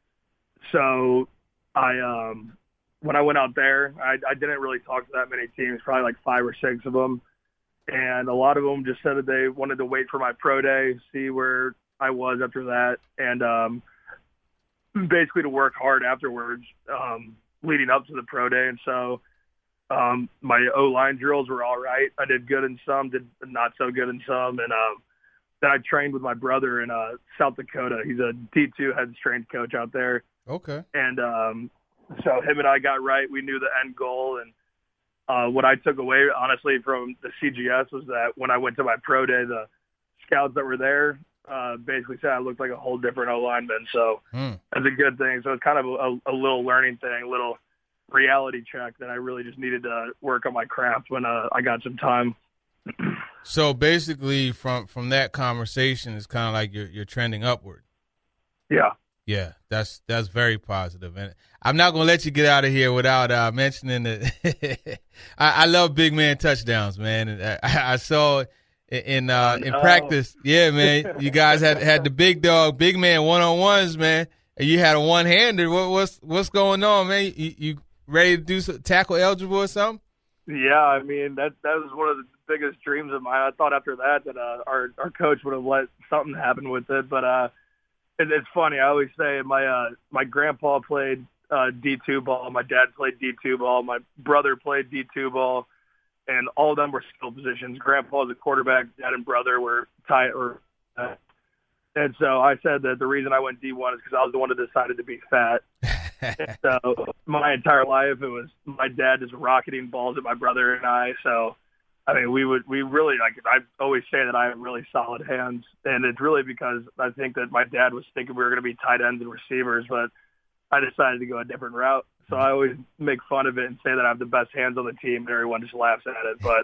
So when I went out there, I didn't really talk to that many teams, probably like 5 or 6 of them. And a lot of them just said that they wanted to wait for my pro day, see where I was after that, and basically to work hard afterwards leading up to the pro day. And so my O-line drills were all right. I did good in some, did not so good in some. And then I trained with my brother in South Dakota. He's a D2 head strength coach out there. Okay. And so him and I got right. We knew the end goal. And what I took away, honestly, from the CGS was that when I went to my pro day, the scouts that were there basically said I looked like a whole different O-lineman. So that's a good thing. So it's kind of a little learning thing, a little reality check that I really just needed to work on my craft when I got some time. So basically from that conversation, it's kind of like you're trending upward. Yeah. Yeah, that's very positive. And I'm not going to let you get out of here without mentioning that I love big man touchdowns, man. And I saw in practice. Yeah, man. You guys had the big man one-on-ones, man. And you had a one-hander. What's going on, man? You ready to do some tackle eligible or something? Yeah, I mean, that was one of the biggest dreams of mine. I thought after that our coach would have let something happen with it, but it's funny. I always say my grandpa played D2 ball, my dad played D2 ball, my brother played D2 ball, and all of them were skill positions. Grandpa was a quarterback, dad and brother were tight. And so I said that the reason I went D1 is because I was the one that decided to be fat. And so my entire life, it was my dad just rocketing balls at my brother and I. So, I mean, we really, I always say that I have really solid hands. And it's really because I think that my dad was thinking we were going to be tight ends and receivers, but I decided to go a different route. So I always make fun of it and say that I have the best hands on the team, and everyone just laughs at it. But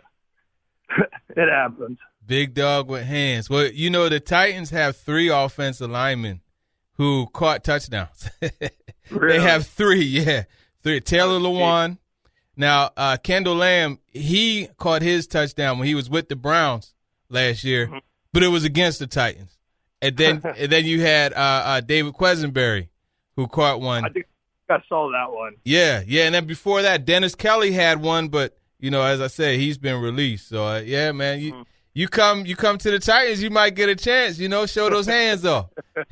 it happens. Big dog with hands. Well, the Titans have 3 offensive linemen who caught touchdowns. Really? They have 3, yeah. 3. Taylor Lewan. Now, Kendall Lamb, he caught his touchdown when he was with the Browns last year, but it was against the Titans. And then you had David Quesenberry, who caught one. I think I saw that one. Yeah. And then before that, Dennis Kelly had one, but, as I said, he's been released. So, yeah, man, you come to the Titans, you might get a chance, show those hands off.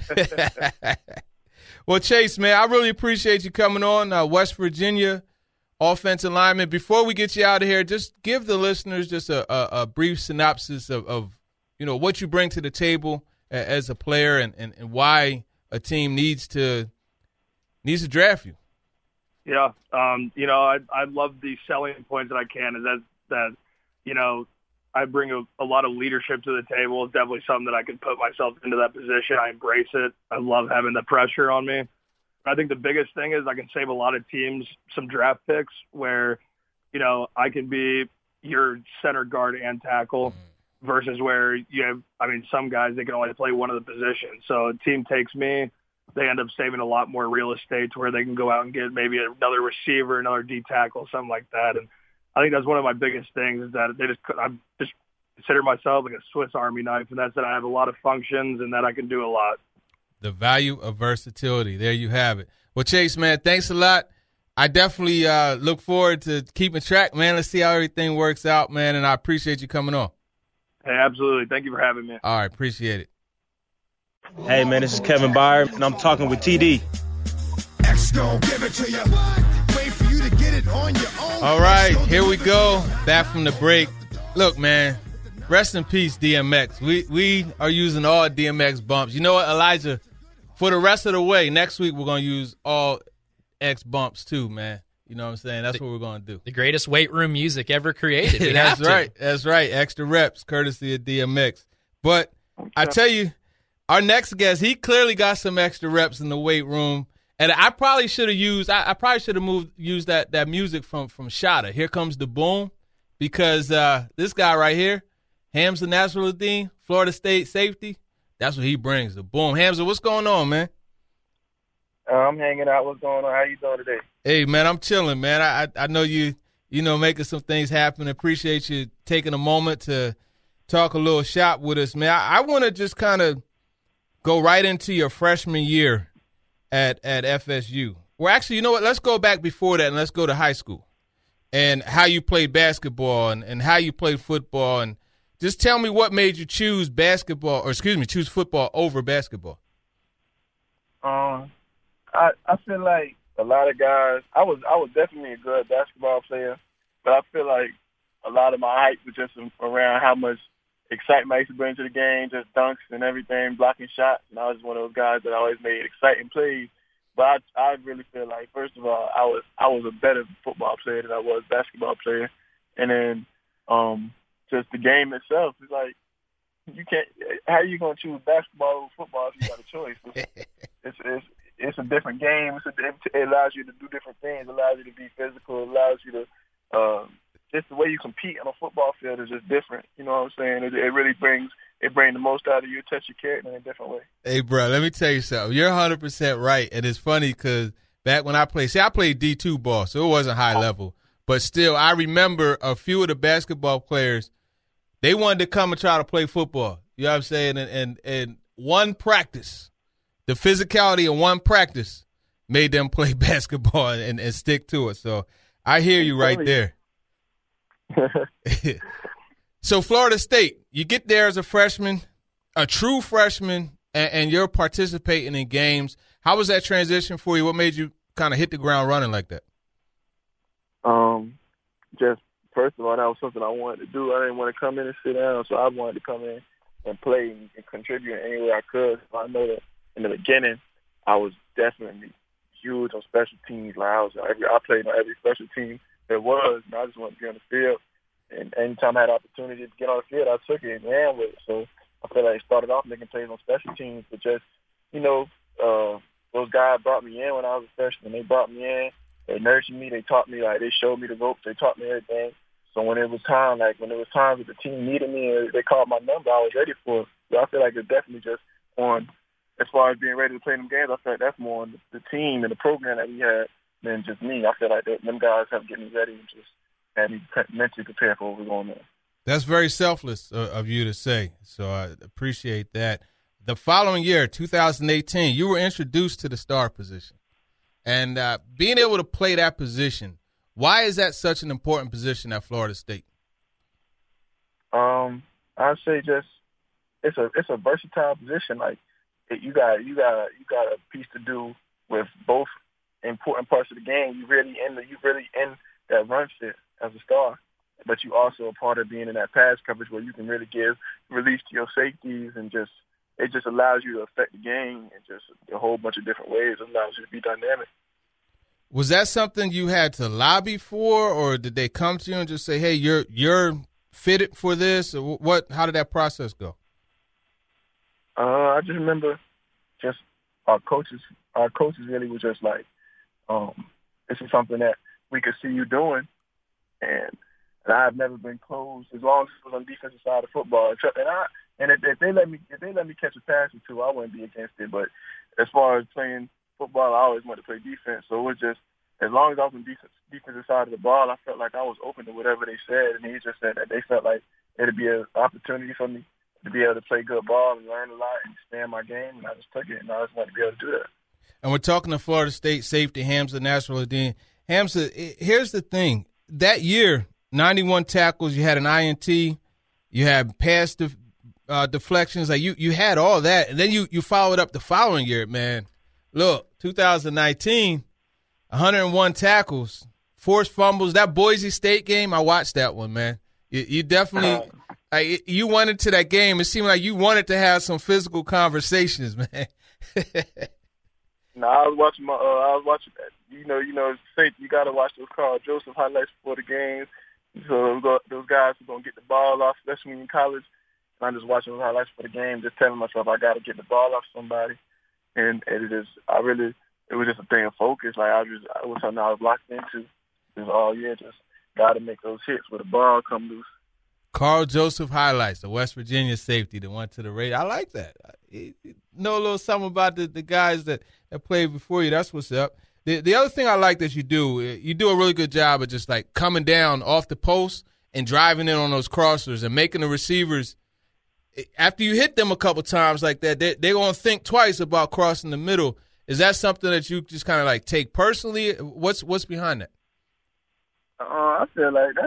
Well, Chase, man, I really appreciate you coming on. West Virginia offensive lineman. Before we get you out of here, just give the listeners just a brief synopsis of what you bring to the table as a player and why a team needs to draft you. Yeah. I love the selling points that I can is that I bring a lot of leadership to the table. It's definitely something that I can put myself into that position. I embrace it. I love having the pressure on me. I think the biggest thing is I can save a lot of teams some draft picks where, I can be your center guard and tackle versus where some guys, they can only play one of the positions. So a team takes me, they end up saving a lot more real estate to where they can go out and get maybe another receiver, another D tackle, something like that. And I think that's one of my biggest things is that I just consider myself like a Swiss Army knife, and that's that I have a lot of functions and that I can do a lot. The value of versatility. There you have it. Well, Chase, man, thanks a lot. I definitely look forward to keeping track, man. Let's see how everything works out, man, and I appreciate you coming on. Hey, absolutely. Thank you for having me. All right, appreciate it. Hey, man, this is Kevin Byard, and I'm talking with TD. X gon' give it to you. Wait for you to get it on your own. All right, here we go. Back from the break. Look, man, rest in peace, DMX. We are using all DMX bumps. You know what, Elijah? For the rest of the way, next week we're going to use all X bumps too, man. You know what I'm saying? That's what we're going to do. The greatest weight room music ever created. That's right. That's right. Extra reps, courtesy of DMX. But I tell you, our next guest, he clearly got some extra reps in the weight room. And I probably should have used used that music from Shada. Here Comes the Boom. Because this guy right here, Hamza Nasruddin, Florida State safety, that's what he brings, the boom. Hamza, what's going on, man? I'm hanging out. What's going on? How you doing today? Hey, man, I'm chilling, man. I know you making some things happen. Appreciate you taking a moment to talk a little shop with us, man. I want to just kind of go right into your freshman year at FSU. Well, actually, you know what? Let's go back before that and let's go to high school and how you played basketball and how you played football. And just tell me what made you choose choose football over basketball. I feel like a lot of guys, I was definitely a good basketball player, but I feel like a lot of my hype was just around how much excitement I used to bring to the game, just dunks and everything, blocking shots. And I was one of those guys that always made exciting plays. But I really feel like, first of all, I was a better football player than I was basketball player. And then just the game itself is like, you can't. How are you going to choose basketball over football if you got a choice? It's a different game. It allows you to do different things. It allows you to be physical. It allows you to just the way you compete on a football field is just different. You know what I'm saying? It really brings the most out of you, touch your character in a different way. Hey, bro, let me tell you something. You're 100% right, and it's funny because back when I played D2 ball, so it wasn't high level, but still, I remember a few of the basketball players. They wanted to come and try to play football. You know what I'm saying? And one practice, the physicality in one practice made them play basketball and stick to it. So I hear you right there. So Florida State, you get there as a freshman, a true freshman, and you're participating in games. How was that transition for you? What made you kind of hit the ground running like that? Just first of all, that was something I wanted to do. I didn't want to come in and sit down, so I wanted to come in and play and contribute in any way I could. So I know that in the beginning, I was definitely huge on special teams. Like I played on every special team there was, and I just wanted to be on the field. And anytime I had opportunity to get on the field, I took it and ran with it. So I feel like I started off making plays on special teams, but just, those guys brought me in when I was a freshman. They brought me in. They nurtured me. They taught me, they showed me the ropes. They taught me everything. So when it was times that the team needed me and they called my number, I was ready for it. So I feel like it's definitely just on, as far as being ready to play them games, I feel like that's more on the team and the program that we had than just me. I feel like them guys helped get me ready and just had me mentally prepared for what was going on. That's very selfless of you to say, so I appreciate that. The following year, 2018, you were introduced to the star position. And being able to play that position, why is that such an important position at Florida State? I'd say just it's a versatile position. Like you got a piece to do with both important parts of the game. You really in that run fit as a star, but you also a part of being in that pass coverage where you can really give release to your safeties and it just allows you to affect the game in just a whole bunch of different ways. It allows you to be dynamic. Was that something you had to lobby for, or did they come to you and just say, "Hey, you're fitted for this"? Or what? How did that process go? I just remember, just our coaches really was just like, "This is something that we could see you doing," and I've never been closed as long as it was on the defensive side of football. And if they let me catch a pass or two, I wouldn't be against it. But as far as playing football, I always wanted to play defense. So it was just, as long as I was on the defensive side of the ball, I felt like I was open to whatever they said. And he just said that they felt like it'd be an opportunity for me to be able to play good ball and learn a lot and expand my game. And I just took it, and I just wanted to be able to do that. And we're talking to Florida State safety Hamza Nasruddin. Hamza, here's the thing. That year, 91 tackles, you had an INT, you had pass deflections, like you had all that, and then you followed up the following year, man. Look, 2019, 101 tackles, forced fumbles. That Boise State game, I watched that one, man. You definitely you went into that game. It seemed like you wanted to have some physical conversations, man. No, I was watching that. You know, safety. You got to watch those Carl Joseph highlights before the games. So those guys are gonna get the ball off, especially when you're in college. And I'm just watching those highlights for the game, just telling myself I got to get the ball off somebody. And it was just a thing of focus. Like it was something I was locked into. Just all year, just got to make those hits where the ball come loose. Carl Joseph highlights, the West Virginia safety that went to the Raiders. I like that. You know a little something about the guys that played before you. That's what's up. The other thing I like that you do a really good job of just like coming down off the post and driving in on those crossers and making the receivers, after you hit them a couple times like that, they're going to think twice about crossing the middle. Is that something that you just kind of like take personally? What's behind that? I feel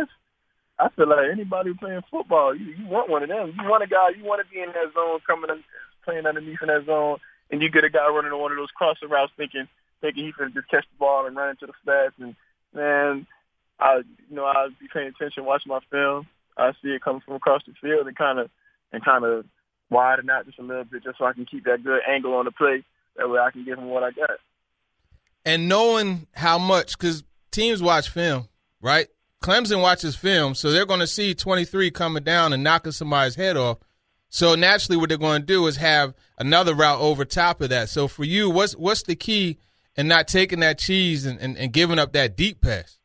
like anybody playing football, you want one of them. You want a guy, you want to be in that zone, playing underneath in that zone, and you get a guy running on one of those crossing routes thinking he can just catch the ball and run into the flats. And man, I'll be paying attention, watching my film. I see it coming from across the field and kind of widen out just a little bit, just so I can keep that good angle on the play. That way I can give him what I got. And knowing how much, because teams watch film, right? Clemson watches film, so they're going to see 23 coming down and knocking somebody's head off. So naturally what they're going to do is have another route over top of that. So for you, what's the key in not taking that cheese and giving up that deep pass?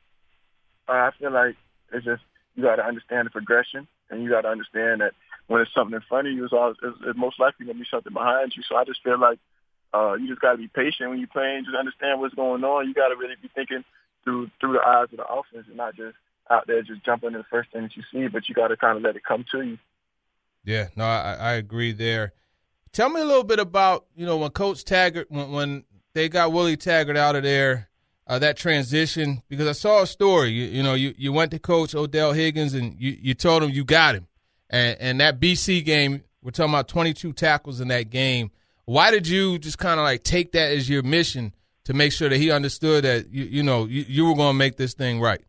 I feel like it's just you got to understand the progression, and you got to understand that when it's something in front of you, it's most likely going to be something behind you. So I just feel like you just got to be patient when you're playing. Just understand what's going on. You got to really be thinking through the eyes of the offense and not just out there just jumping into the first thing that you see, but you got to kind of let it come to you. Yeah, no, I agree there. Tell me a little bit about, when Coach Taggart, when they got Willie Taggart out of there, that transition, because I saw a story. You went to Coach Odell Higgins and you told him you got him. And that BC game, we're talking about 22 tackles in that game. Why did you just kind of like take that as your mission to make sure that he understood that you were going to make this thing right?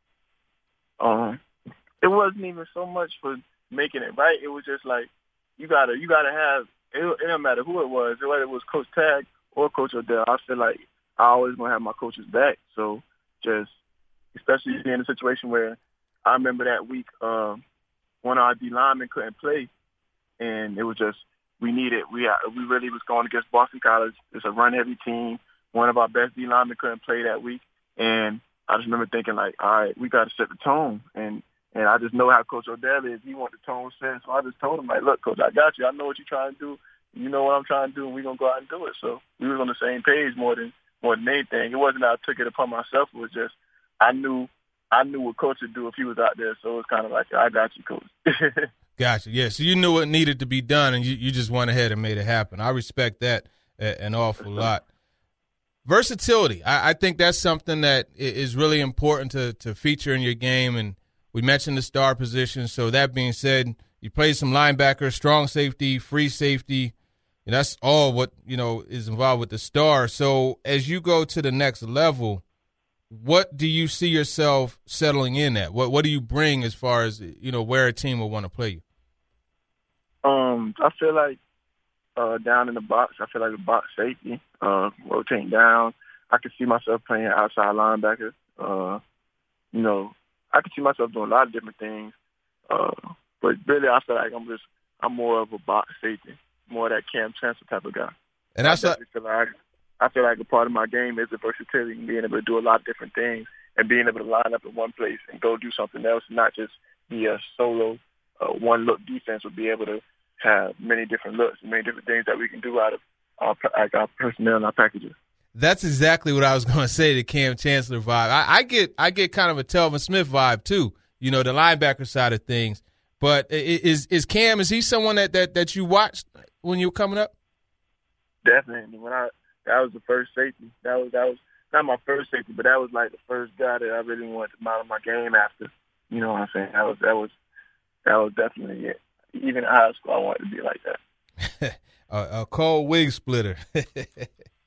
It wasn't even so much for making it right. It was just like you gotta have. It don't matter who it was, whether it was Coach Tag or Coach Odell. I feel like I always gonna have my coach's back. So just especially in a situation where I remember that week, one of our D linemen couldn't play, and it was just we really was going against Boston College. It's a run heavy team. One of our best D linemen couldn't play that week, and I just remember thinking like, all right, we got to set the tone, and I just know how Coach Odell is. He wants the tone set, so I just told him like, look, Coach, I got you. I know what you're trying to do. You know what I'm trying to do, and we're gonna go out and do it. So we were on the same page more than anything. It wasn't that I took it upon myself. It was just I knew what Coach would do if he was out there. So it was kind of like, I got you, Coach. Gotcha. Yeah. So you knew what needed to be done, and you just went ahead and made it happen. I respect that an awful lot. Versatility. I think that's something that is really important to feature in your game. And we mentioned the star position. So that being said, you play some linebacker, strong safety, free safety. And that's all what, is involved with the star. So as you go to the next level, what do you see yourself settling in at? What do you bring as far as, where a team will want to play you? I feel like down in the box, I feel like a box safety, rotating down. I could see myself playing outside linebacker. I could see myself doing a lot of different things. But really, I feel like I'm more of a box safety, more of that Cam Chancellor type of guy. And I feel like a part of my game is the versatility and being able to do a lot of different things and being able to line up in one place and go do something else, and not just be a solo one-look defense, but be able to have many different looks and many different things that we can do out of our personnel and our packages. That's exactly what I was going to say, the Cam Chancellor vibe. I get kind of a Telvin Smith vibe too, the linebacker side of things. But is Cam, is he someone that you watched when you were coming up? Definitely. That was the first safety. That was not my first safety, but that was like the first guy that I really wanted to model my game after. You know what I'm saying? That was definitely it. Even in high school, I wanted to be like that. A cold wig splitter. Yes, sir.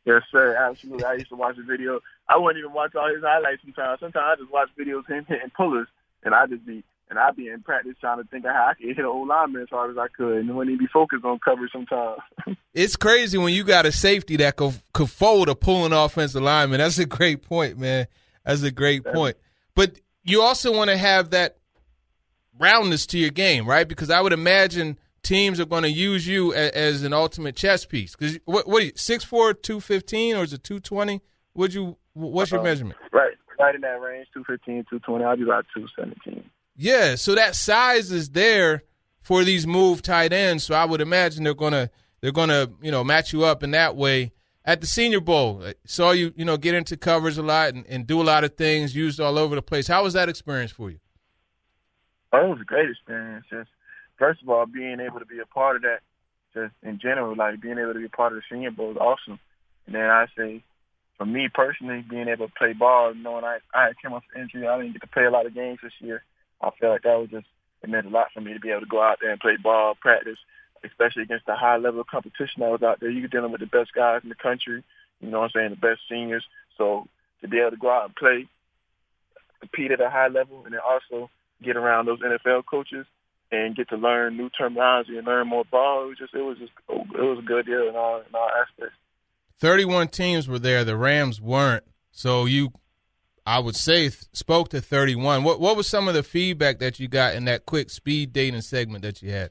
sir, absolutely. I used to watch the video. I wouldn't even watch all his highlights sometimes. Sometimes I just watch videos of him hitting pullers, and I'd be in practice trying to think of how I could hit an old lineman as hard as I could, and wouldn't even be focused on coverage sometimes. It's crazy when you got a safety that could fold a pulling offensive lineman. That's a great point, man. That's a great point. But you also want to have that roundness to your game, right? Because I would imagine teams are going to use you as an ultimate chess piece. Because what are you, 6'4", 215, or is it 220? What's your measurement? Right in that range, 215, 220. I'll be about 217. Yeah, so that size is there for these move tight ends. So I would imagine they're gonna match you up in that way. At the Senior Bowl, saw you get into coverage a lot and do a lot of things, used all over the place. How was that experience for you? Oh, it was a great experience. Just first of all, being able to be a part of that, just in general, like being able to be a part of the Senior Bowl is awesome. And then I say, for me personally, being able to play ball, knowing I had came off injury, I didn't get to play a lot of games this year. I feel like it meant a lot for me to be able to go out there and play ball, practice, especially against the high level of competition that was out there. You're dealing with the best guys in the country, you know what I'm saying, the best seniors. So to be able to go out and play, compete at a high level, and then also get around those NFL coaches and get to learn new terminology and learn more ball, it was a good deal in all aspects. 31 teams were there. The Rams weren't. So I would say, spoke to 31. What was some of the feedback that you got in that quick speed dating segment that you had?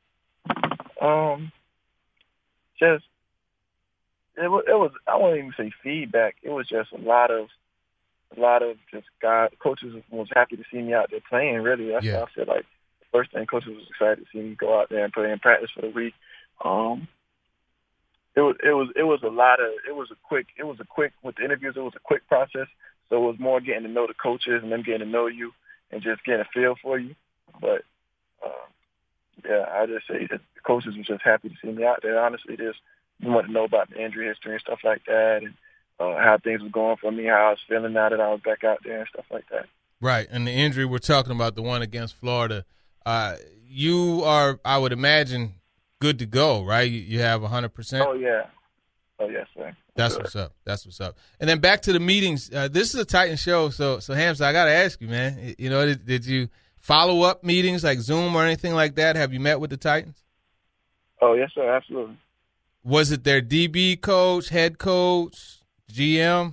It was I won't even say feedback. It was just a lot of just coaches was happy to see me out there playing. Really, that's why I feel like the first thing coaches was excited to see me go out there and play and practice for the week. It was a quick with the interviews. It was a quick process. So it was more getting to know the coaches and them getting to know you and just getting a feel for you. But, I just say that the coaches were just happy to see me out there. Honestly, just wanted to know about the injury history and stuff like that, and how things were going for me, how I was feeling now that I was back out there and stuff like that. Right, and the injury we're talking about, the one against Florida, you are, I would imagine, good to go, right? You have 100%? Oh, yeah. Oh, yes, sir. That's what's up. That's what's up. And then back to the meetings. This is a Titan show, so Hamza, I got to ask you, man. Did you follow up meetings like Zoom or anything like that? Have you met with the Titans? Oh, yes, sir. Absolutely. Was it their DB coach, head coach, GM?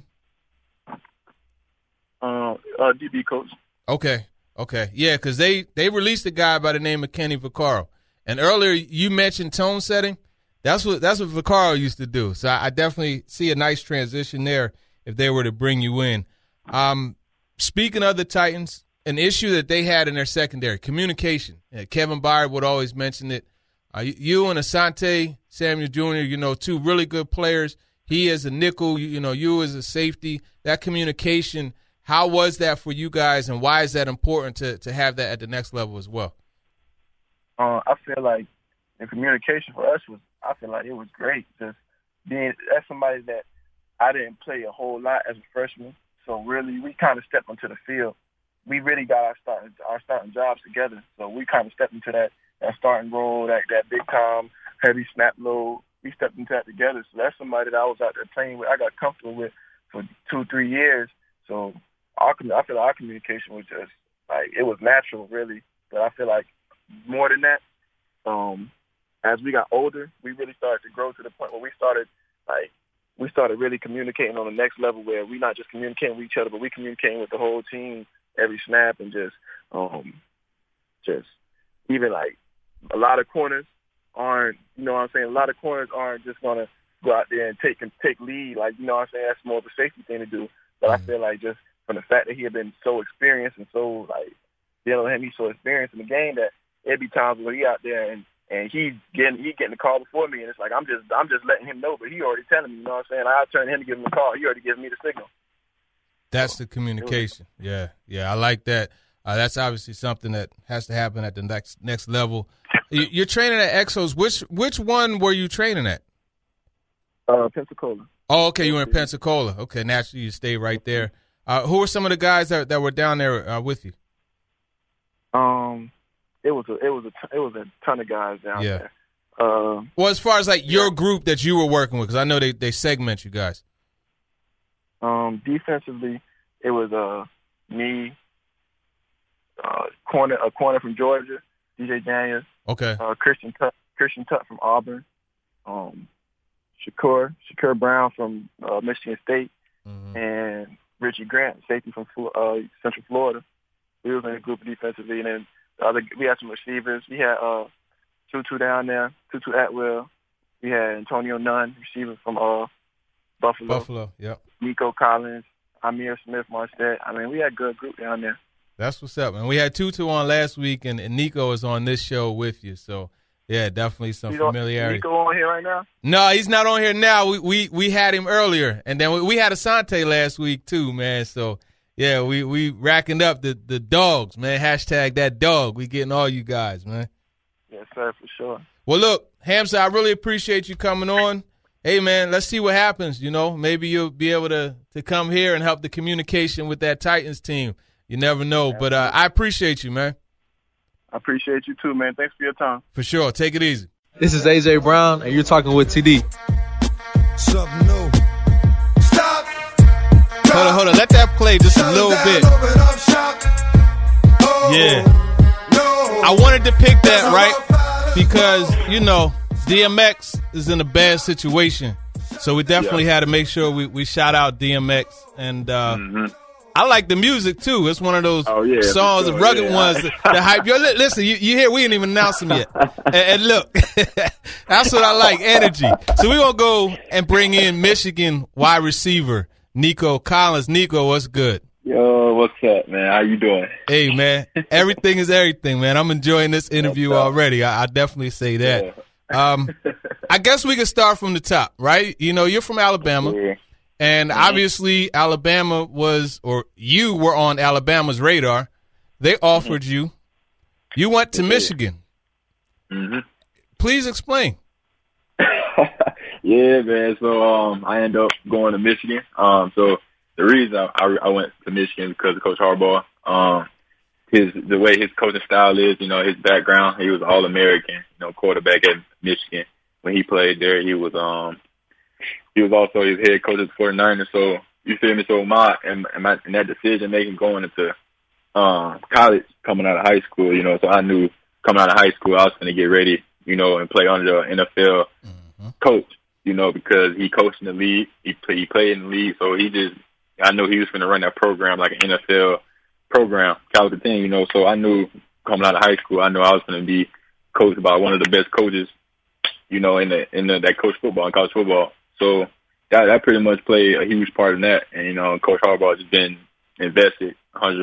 DB coach. Okay. Yeah, because they released a guy by the name of Kenny Vaccaro, and earlier you mentioned tone setting. That's what Vaccaro used to do. So I definitely see a nice transition there if they were to bring you in. Speaking of the Titans, an issue that they had in their secondary, communication. Kevin Byard would always mention it. You and Asante Samuel Jr., two really good players. He as a nickel, you as a safety. That communication, how was that for you guys, and why is that important to have that at the next level as well? I feel like the communication for us I feel like it was great. Just being as somebody that I didn't play a whole lot as a freshman, so really we kind of stepped onto the field. We really got our starting jobs together, so we kind of stepped into that starting role, that big time, heavy snap load. We stepped into that together. So that's somebody that I was out there playing with. I got comfortable with for 2-3 years. So I feel like our communication was just like it was natural, really. But I feel like more than that, as we got older, we really started to grow to the point where we started really communicating on the next level, where we not just communicating with each other, but we communicating with the whole team every snap, and just even like a lot of corners aren't, a lot of corners aren't just gonna go out there and take lead, like, that's more of a safety thing to do. But I feel like just from the fact that he had been so experienced and so like dealing with him, he's so experienced in the game that there'd be times where he out there and he's getting the call before me, and it's like I'm just letting him know, but he already telling me, I turn to him to give him a call. He already gives me the signal. That's the communication. Yeah, I like that. That's obviously something that has to happen at the next level. You're training at Exos. Which one were you training at? Pensacola. Oh, okay, you were in Pensacola. Okay, naturally you stay right there. Who were some of the guys that were down there with you? It was a ton of guys down there. Well, as far as like your group that you were working with, because I know they segment you guys. Defensively, it was me, a corner from Georgia, DJ Daniels. Okay. Christian Tutt from Auburn. Shakur Brown from Michigan State, and Richie Grant, safety from Central Florida. We was in a group defensively, and then we had some receivers. We had Tutu down there, Tutu Atwell. We had Antonio Nunn, receiver from Buffalo. Yep. Nico Collins, Amir Smith, Marstad. I mean, we had a good group down there. That's what's up, man. We had Tutu on last week, and Nico is on this show with you. So, yeah, definitely some familiarity. Nico on here right now? No, he's not on here now. We had him earlier, and then we had Asante last week too, man. So, yeah, we racking up the dogs, man. Hashtag that dog. We getting all you guys, man. Yes, sir, for sure. Well, look, Hamza, I really appreciate you coming on. Hey, man, let's see what happens, Maybe you'll be able to come here and help the communication with that Titans team. You never know. But I appreciate you, man. I appreciate you too, man. Thanks for your time. For sure. Take it easy. This is AJ Brown, and you're talking with TD. Something new. Stop. Hold on. Let that play just a little bit. Yeah. I wanted to pick that, right? Because, DMX is in a bad situation. So we definitely had to make sure we shout out DMX. And I like the music, too. It's one of those songs, the rugged ones that hype. Yo, listen, you hear, we ain't even announced them yet. And look, that's what I like, energy. So we're going to go and bring in Michigan wide receiver Nico Collins. Nico, what's good? Yo, what's up, man? How you doing? Hey, man. Everything is everything, man. I'm enjoying this interview already. I definitely say that. Yeah. I guess we can start from the top, right? You're from Alabama, and obviously Alabama you were on Alabama's radar. They offered you. You went to Michigan. Please explain. Yeah, man. So I ended up going to Michigan. So the reason I went to Michigan because of Coach Harbaugh. The way his coaching style is, his background, he was All-American, quarterback at Michigan. When he played there, he was also his head coach at the 49ers. So, you feel me? So in that decision making going into college, coming out of high school, so I knew coming out of high school I was going to get ready, and play under an NFL coach, because he coached in the league, he played in the league, so I knew he was going to run that program like an NFL program, caliber team, so I knew coming out of high school, I knew I was going to be coached by one of the best coaches, in that coach football and college football. So that pretty much played a huge part in that. And, Coach Harbaugh has been invested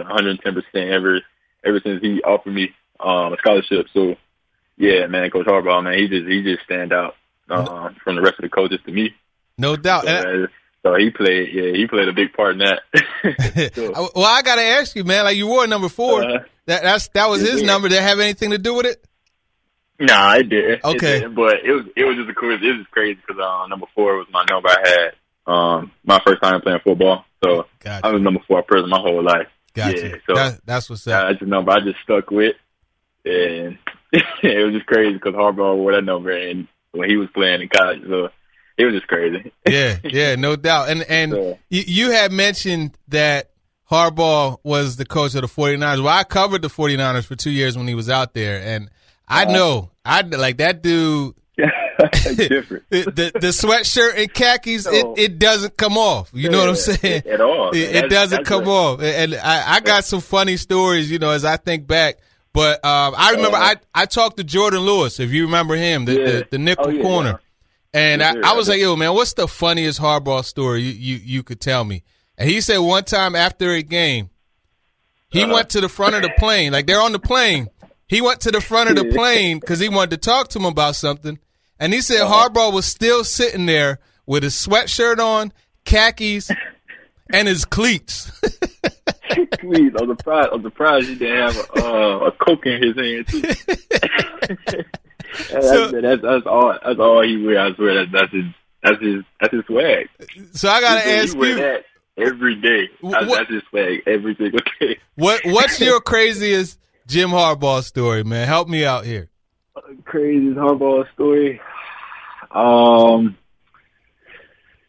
110% ever since he offered me a scholarship. So, yeah, man, Coach Harbaugh, man, he just stand out from the rest of the coaches to me. No doubt. So he played a big part in that. Well, I got to ask you, man, like you wore number 4. That was his number. Did it have anything to do with it? Nah, it didn't. Okay. It didn't, but it was just a cool. It was crazy because number 4 was my number I had my first time playing football. So gotcha. I was number 4 person my whole life. Gotcha. Yeah, so that's what's up. That's the number I just stuck with, and it was just crazy because Harbaugh wore that number, and when he was playing in college, so it was just crazy. Yeah, no doubt. And so, you had mentioned that Harbaugh was the coach of the 49ers. Well, I covered the 49ers for 2 years when he was out there, and I like that dude. Different. the sweatshirt and khakis, it doesn't come off. You know what I'm saying? At all. It doesn't come off. And I got some funny stories, as I think back. But I remember I talked to Jordan Lewis, if you remember him, the nickel corner. And I was like, yo, man, what's the funniest Harbaugh story you could tell me? And he said one time after a game, he went to the front of the plane. Like, they're on the plane. He went to the front of the plane because he wanted to talk to him about something. And he said Harbaugh was still sitting there with his sweatshirt on, khakis, and his cleats. Cleats. I'm surprised he didn't have a Coke in his hand, too. That's all he wears. I swear that's his swag. So I gotta ask you that every day. That's his swag every single day. What's your craziest Jim Harbaugh story, man? Help me out here. Craziest Harbaugh story.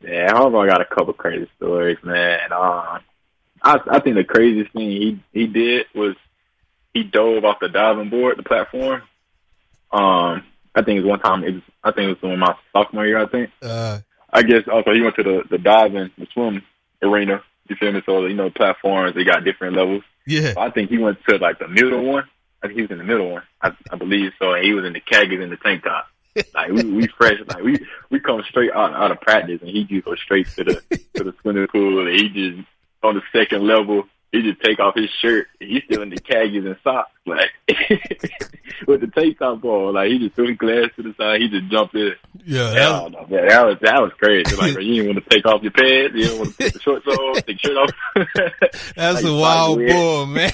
Yeah, Harbaugh got a couple crazy stories, man. I think the craziest thing he did was he dove off the diving board, the platform. I think it was one time. I think it was in my sophomore year. I think. I guess also he went to the diving, the swim arena. You feel me? So platforms, they got different levels. Yeah. So I think he went to like the middle one. I think he was in the middle one. I believe so. And he was in the khakis and the tank top. Like we fresh. Like we come straight out of practice, and he just go straight to the swimming pool. And he just on the second level. He just take off his shirt. And he's still in the khakis and socks, like with the tank top on. Like he just threw his glass to the side. He just jumped in. Yeah, that was crazy. Like you didn't want to take off your pants. You didn't want to take the shorts off. Take your shirt off. That's like a wild bull, man.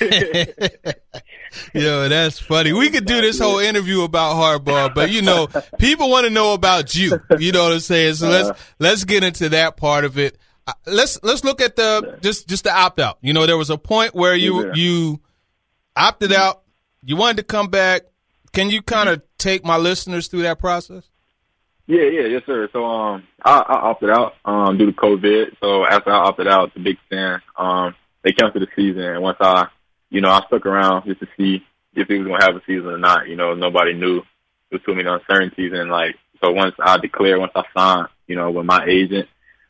Yo, that's funny. We could do this whole interview about Harbaugh, but people want to know about you. You know what I'm saying? So let's get into that part of it. Let's look at just the opt out. There was a point where you opted out. You wanted to come back. Can you kind of take my listeners through that process? Yeah, yes, sir. So I opted out due to COVID. So after I opted out, the Big Ten, they canceled the season. And once I stuck around just to see if he was going to have a season or not. Nobody knew. There was too many uncertainties. And so once I signed, with my agent,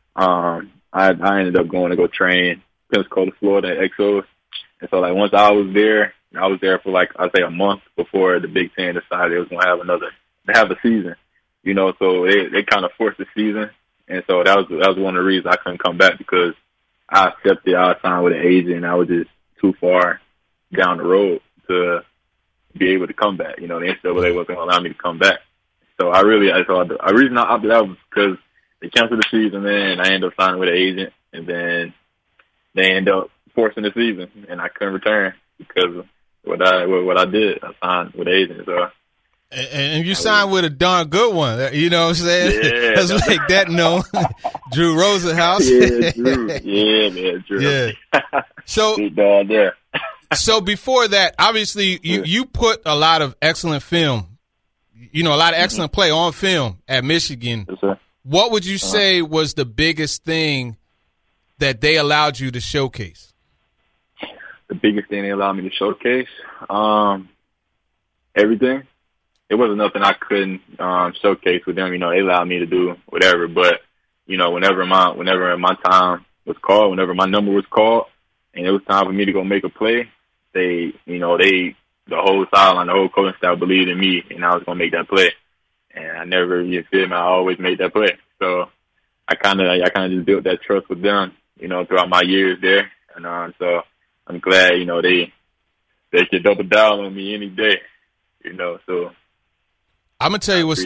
I ended up going to go train Pensacola, Florida at Exos. And so once I was there for I'd say a month before the Big Ten decided it was going to have a season. So they kind of forced the season. And so that was one of the reasons I couldn't come back, because I accepted I signed with an agent and I was just too far down the road to be able to come back. The NCAA wasn't going to allow me to come back. So the reason I opted out was because they canceled the season, man, and I ended up signing with an agent, and then they ended up forcing the season, and I couldn't return because of what I did. I signed with an agent, so. And you signed with a darn good one, you know what I'm saying? Yeah. Let's make that known. Drew Rosenhaus. Yeah, Drew. Yeah, man, Drew. Yeah. So, big dog there. So before that, obviously, you put a lot of excellent film, a lot of excellent play on film at Michigan. Yes, sir. What would you say was the biggest thing that they allowed you to showcase? The biggest thing they allowed me to showcase? Everything. It wasn't nothing I couldn't showcase with them. They allowed me to do whatever. But, whenever my time was called, whenever my number was called, and it was time for me to go make a play, the whole sideline, the whole coaching staff believed in me, and I was going to make that play. And I never, I always made that play. So I kind of just built that trust with them, throughout my years there. And so I'm glad, they could double down on me any day, So I'm gonna tell you what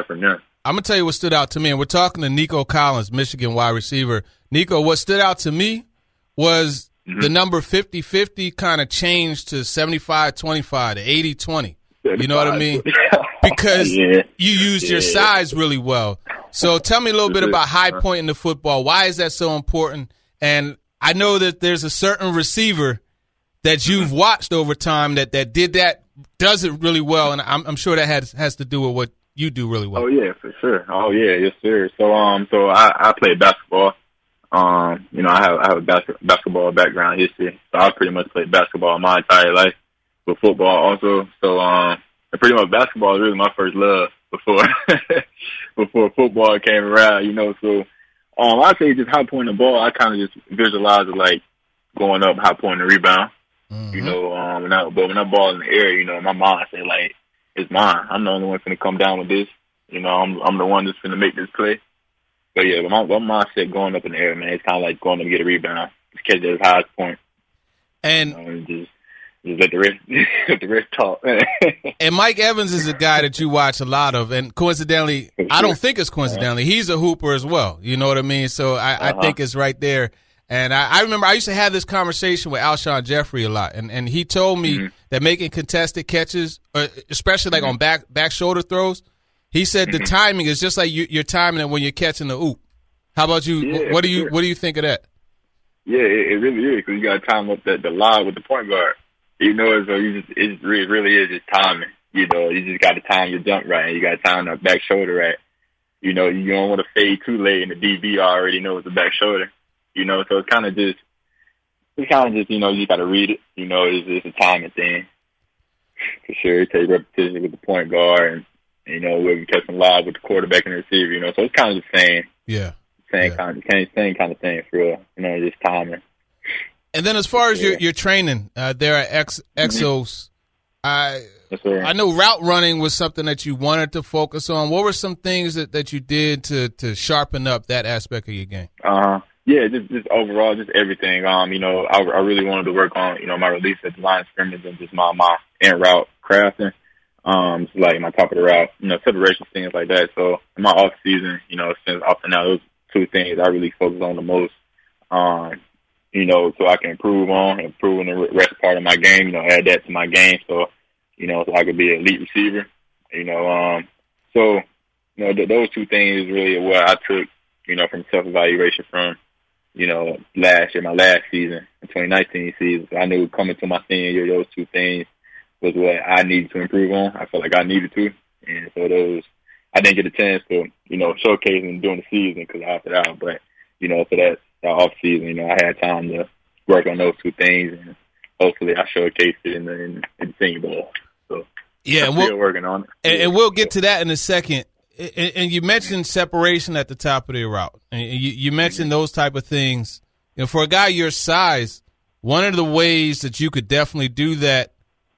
stood out to me. And we're talking to Nico Collins, Michigan wide receiver. Nico, what stood out to me was the number 50-50 kind of changed to 75-25 to 80-20. You know what I mean? Because you used your size really well. So tell me a little bit about high point in the football. Why is that so important? And I know that there's a certain receiver that you've watched over time that does it really well, and I'm sure that has to do with what you do really well. Oh yeah, for sure. Oh yeah, yes sir. So I played basketball. I have a basketball background history, so I pretty much played basketball my entire life. With football also. So pretty much basketball is really my first love before football came around, So I say just high point the ball, I kind of just visualize it like going up, high point the rebound. Mm-hmm. When I ball in the air, my mind say like, it's mine. I'm the only one finna come down with this. I'm the one that's finna make this play. But yeah, my mindset going up in the air, man, it's kind of like going up to get a rebound, just catch it at the highest point. And just let the rest talk. And Mike Evans is a guy that you watch a lot of, and coincidentally, I don't think it's coincidentally, he's a hooper as well. You know what I mean? So I think it's right there. And I remember I used to have this conversation with Alshon Jeffrey a lot, and he told me that making contested catches, especially like on back shoulder throws, he said the timing is just like you're timing it when you're catching the oop. How about you? Yeah, what do you think of that? Yeah, it really is, because you got to time up the line with the point guard. So it really is just timing. You just got to time your jump right, and you got to time the back shoulder right. you know, you don't want to fade too late, and the DB already knows the back shoulder. You know, so it's kind of just, you know, you got to read it. You know, it's a timing thing. For sure, it takes repetition with the point guard, and you know, we'll catch them live with the quarterback and the receiver. You know, so it's kind of the same. Yeah. Same kind of thing for real. You know, just timing. And then as far as your training, there at Exos, I know route running was something that you wanted to focus on. What were some things that you did to sharpen up that aspect of your game? Yeah, just overall, just everything. You know, I really wanted to work on, you know, my release at the line of scrimmage and just my in route crafting. Just like my top of the route, you know, separation, things like that. So in my off season, you know, since off and now, those two things I really focus on the most. You know, so I can improve in the rest part of my game, you know, add that to my game. So, you know, so I could be an elite receiver, you know. So, you know, those two things is really what I took, you know, from self-evaluation from, you know, last year, my last season, the 2019 season. So I knew coming to my senior year, those two things was what I needed to improve on. I felt like I needed to. And so I didn't get a chance to, you know, showcase them during the season because I opted out. But, you know, so that off season, you know, I had time to work on those two things, and hopefully I showcased it in the Senior Bowl. So yeah, I'm still working on it. And we'll get to that in a second. And you mentioned separation at the top of the route, and you mentioned those type of things. You know, for a guy your size, one of the ways that you could definitely do that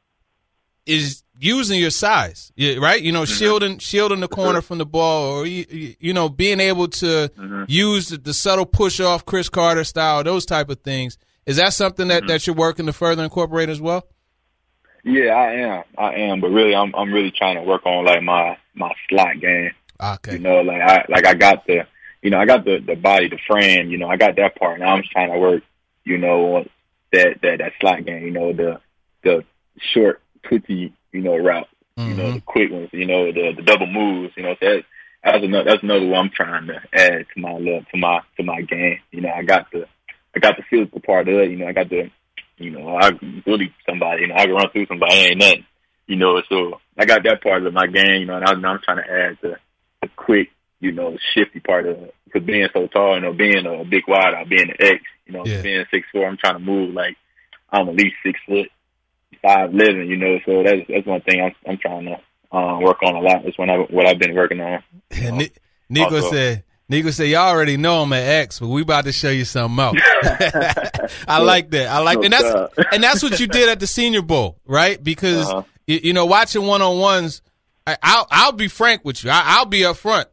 is using your size, right? You know, shielding the corner from the ball, or you know, being able to use the subtle push off Chris Carter style, those type of things. Is that something that you're working to further incorporate as well? Yeah, I am, but really, I'm really trying to work on like my slot game. Okay. You know, I got the body, the frame. You know, I got that part. Now I'm just trying to work, you know, on that slot game. You know, the short, twitchy, you know, route. You know, the quick ones. You know, the double moves. You know, so that's another one I'm trying to add to my game. You know, I got the physical part of it. You know, I got the, you know, I can bully somebody. You know, I can run through somebody. Ain't nothing. You know, so I got that part of my game. You know, and I'm trying to add the quick, you know, shifty part of it. Because being so tall, you know, being a big wide, being an X, you know, being 6'4", I'm trying to move like I'm at least 6 foot, 5'11", you know. So that's one thing I'm trying to work on a lot. That's what I've been working on. Nico said, y'all already know I'm an X, but we about to show you something else. I like that. And that's what you did at the Senior Bowl, right? Because you know, watching one-on-ones, I'll be frank with you. I'll be up front.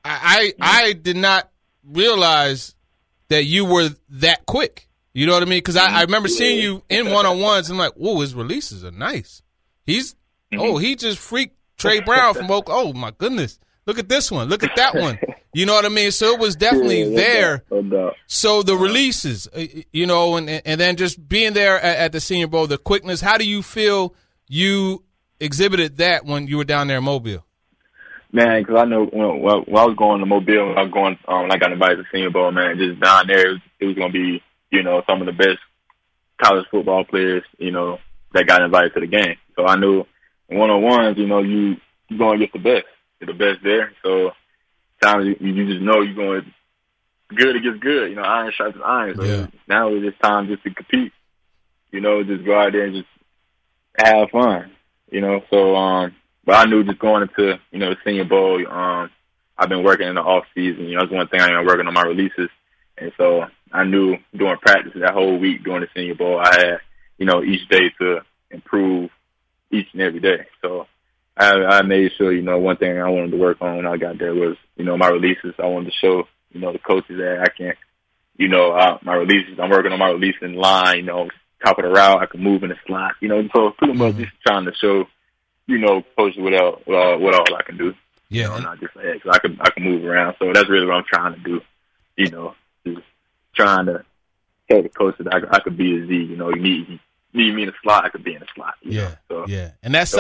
I did not realize that you were that quick. You know what I mean? Because I remember seeing you in one-on-ones, and I'm like, whoa, his releases are nice. He just freaked Trey Brown from Oklahoma. Oh, my goodness. Look at this one. Look at that one. You know what I mean? So it was definitely there. So the releases, you know, and then just being there at the Senior Bowl, the quickness, how do you feel you exhibited that when you were down there in Mobile? Man, because I know when I was going to Mobile, when I got invited to the Senior Bowl, man, just down there, it was going to be, you know, some of the best college football players, you know, that got invited to the game. So I knew one-on-ones, you know, you're going to get the best. You're the best there. So sometimes you just know you're going good against good. You know, iron sharpens iron. So now it's just time just to compete. You know, just go out there and just have fun. You know, so but I knew just going into, you know, the Senior Bowl, I've been working in the off season. You know, that's one thing I'm working on my releases. And so I knew during practice that whole week during the Senior Bowl, I had, you know, each day to improve each and every day. So I made sure, you know, one thing I wanted to work on when I got there was, you know, my releases. I wanted to show, you know, the coaches that I can, you know, my releases. I'm working on my release in line, you know, top of the route. I can move in the slot, you know. So pretty much just trying to show, you know, coaches what all I can do. Yeah, you know, not just like X. I can move around. So that's really what I'm trying to do. You know, just trying to tell the coaches that I could be a Z. You know, you need me in the slot, I could be in the slot. Yeah, so, and that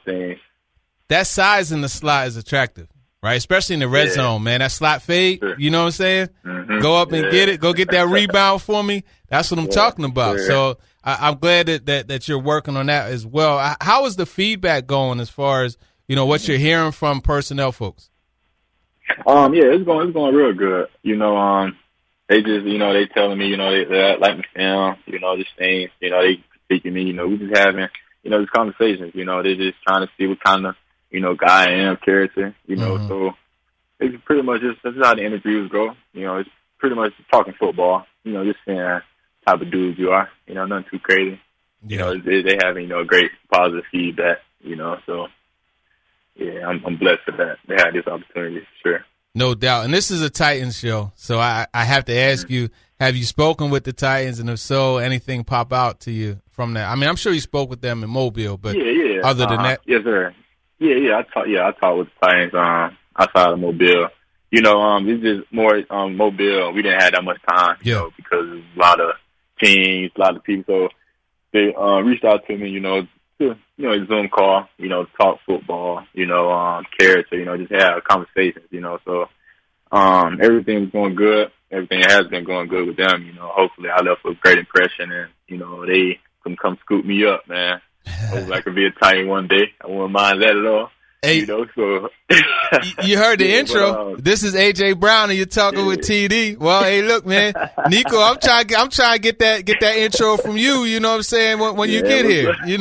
size in the slot is attractive, right? Especially in the red zone, man. That slot fade, you know what I'm saying? Go up and get it. Go get that rebound for me. That's what I'm talking about. So I'm glad that you're working on that as well. How is the feedback going as far as, you know, what you're hearing from personnel folks? Yeah, it's going real good. They just, they telling me, they like my film, just things, they speaking me, we just having, these conversations, they're just trying to see what kind of, guy I am, character, so it's pretty much just, that's how the interviews go. It's pretty much talking football, just seeing the type of dudes you are, nothing too crazy. Yeah. They having, great positive feedback, so yeah, I'm blessed for that. They had this opportunity for sure. No doubt. And this is a Titans show, so I have to ask you, have you spoken with the Titans? And if so, anything pop out to you from that? I mean, I'm sure you spoke with them in Mobile, but other than that? Yes, sir. I talked with the Titans outside of Mobile. It's just more Mobile. We didn't have that much time, because a lot of teams, a lot of people. So they reached out to me, to, a Zoom call, talk football, character, just have conversations, so everything was going good. Everything has been going good with them, hopefully I left a great impression and, they can come scoop me up, man. Hopefully I could be a Titan one day. I wouldn't mind that at all. Hey, so you heard the intro. This is AJ Brown, and you're talking with TD. Well, hey, look, man, Nico, I'm trying to get that intro from you. You know what I'm saying? When you get here, I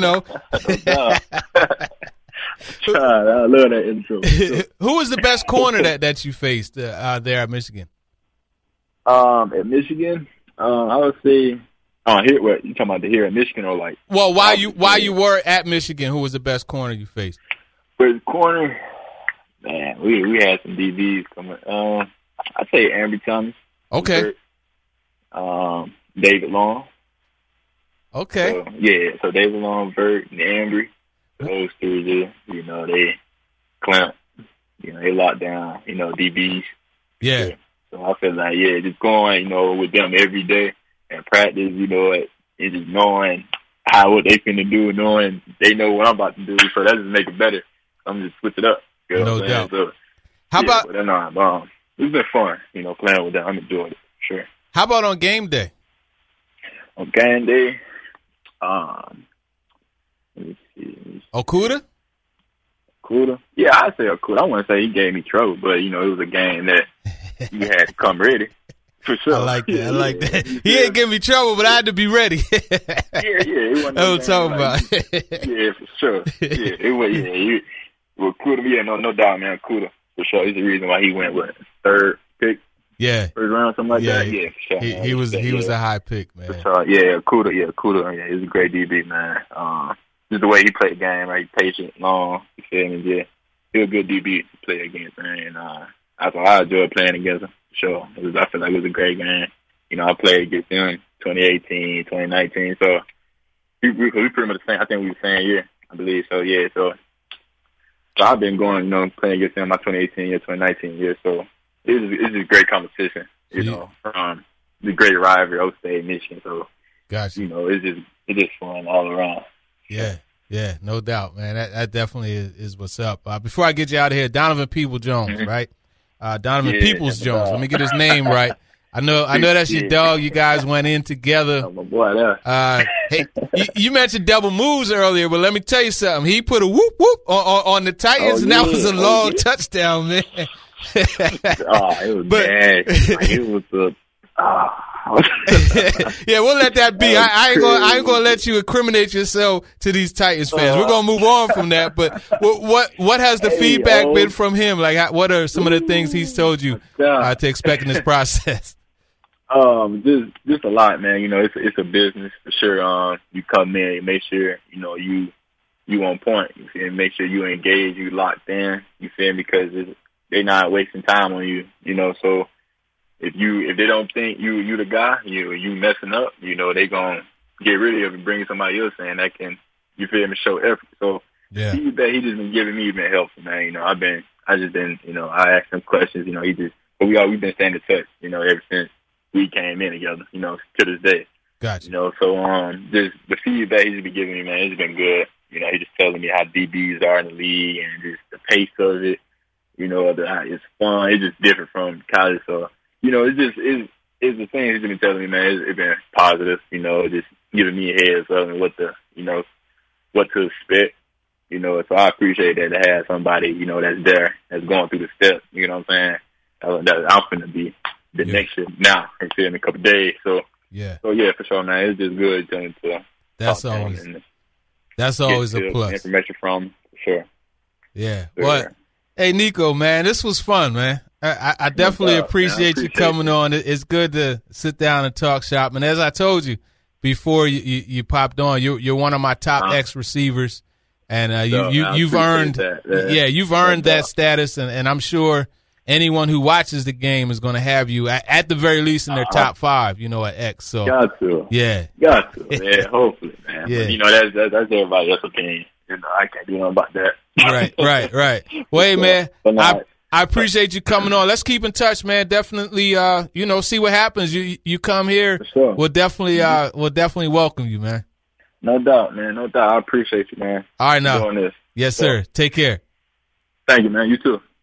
love that intro. Who was the best corner that you faced there at Michigan? At Michigan, I would say. Here, what you talking about? Here at Michigan, or like? Well, while you were at Michigan, who was the best corner you faced? First corner, man, we had some DBs coming. I'd say Ambry Thomas. Okay. David Long. Okay. So David Long, Bert, and Ambry. Those three there, they clamp. They lock down, DBs. Yeah. So I feel like, just going, with them every day and practice, it's just knowing what they finna do, knowing they know what I'm about to do. So that just make it better. I'm just switch it up. No doubt. So, how about? But, it's been fun, playing with them. I'm enjoying it, sure. How about on game day? On game day, let me see. Okudah? Yeah, I'd say Okudah. I wouldn't say he gave me trouble, but, it was a game that you had to come ready. For sure. I like that. He ain't giving me trouble, but I had to be ready. It wasn't That's what I'm talking about. Yeah, for sure. It was, Okudah, no doubt, man. Okudah, for sure. He's the reason why he went with third pick. Yeah. First round, something like that. Yeah, for sure. He was a high pick, man. For sure. Yeah, Okudah. Yeah, he's a great DB, man. Just the way he played the game, right? Patient, long. You feel me? Yeah. He was a good DB to play against, man. And I enjoyed playing against him. For sure. I feel like it was a great game. I played against him in 2018, 2019. So we pretty much the same. I think we were the same year, I believe. So, yeah. So I've been going, playing against him my 2018 year, 2019 year. So it's just great competition, the great rivalry, Oak State, Michigan. So, gotcha. It's just fun all around. Yeah, no doubt, man. That definitely is what's up. Before I get you out of here, Donovan Peoples-Jones, right? Donovan Peoples-Jones. Let me get his name right. I know that's your dog. You guys went in together. Oh, my boy, there. Hey, you mentioned double moves earlier, but let me tell you something. He put a whoop whoop on the Titans, and that was a long touchdown, man. It was bad. It was yeah, we'll let that be. I ain't gonna let you incriminate yourself to these Titans fans. We're gonna move on from that. But what has the feedback been from him? Like, what are some of the things he's told you to expect in this process? Just a lot, man. It's a business for sure. You come in, and make sure you on point. You feel me? Make sure you engage, you locked in. You feel me? Because they're not wasting time on you. So. If they don't think you the guy, you messing up, they gonna get rid of you and bring somebody else in that can, you feel me, show effort. So feedback he just been giving me been helpful, man. I asked him questions, we've been staying in touch, ever since we came in together, to this day. Gotcha. So just the feedback he's been giving me, man, it's been good. He just telling me how DBs are in the league and just the pace of it. It's fun. It's just different from college. So. It's the thing he's been telling me, man. It's been positive, just giving me a heads up and what to expect, You know, so I appreciate that to have somebody, you know, that's there, that's going through the steps. You know what I'm saying? That I'm finna be the next year now, in a couple of days. So for sure, man. It's just good to that's always a plus. Information from for sure. Yeah. Well, hey Nico, man, this was fun, man. I definitely appreciate you coming on. It's good to sit down and talk shop. And as I told you before you popped on, you're one of my top X receivers, and you've earned you've earned that status, and I'm sure anyone who watches the game is going to have you at the very least in their top 5, you know, at X. So got to, yeah, hopefully, man. Yeah. But, you know, that's everybody else's opinion. You know, I can't do nothing about that. Right. Well, hey, man, I appreciate you coming on. Let's keep in touch, man. Definitely, you know, see what happens. You come here, for sure. We'll definitely welcome you, man. No doubt, man. No doubt. I appreciate you, man. All right, now. Doing this. Yes, sir. Take care. Thank you, man. You too.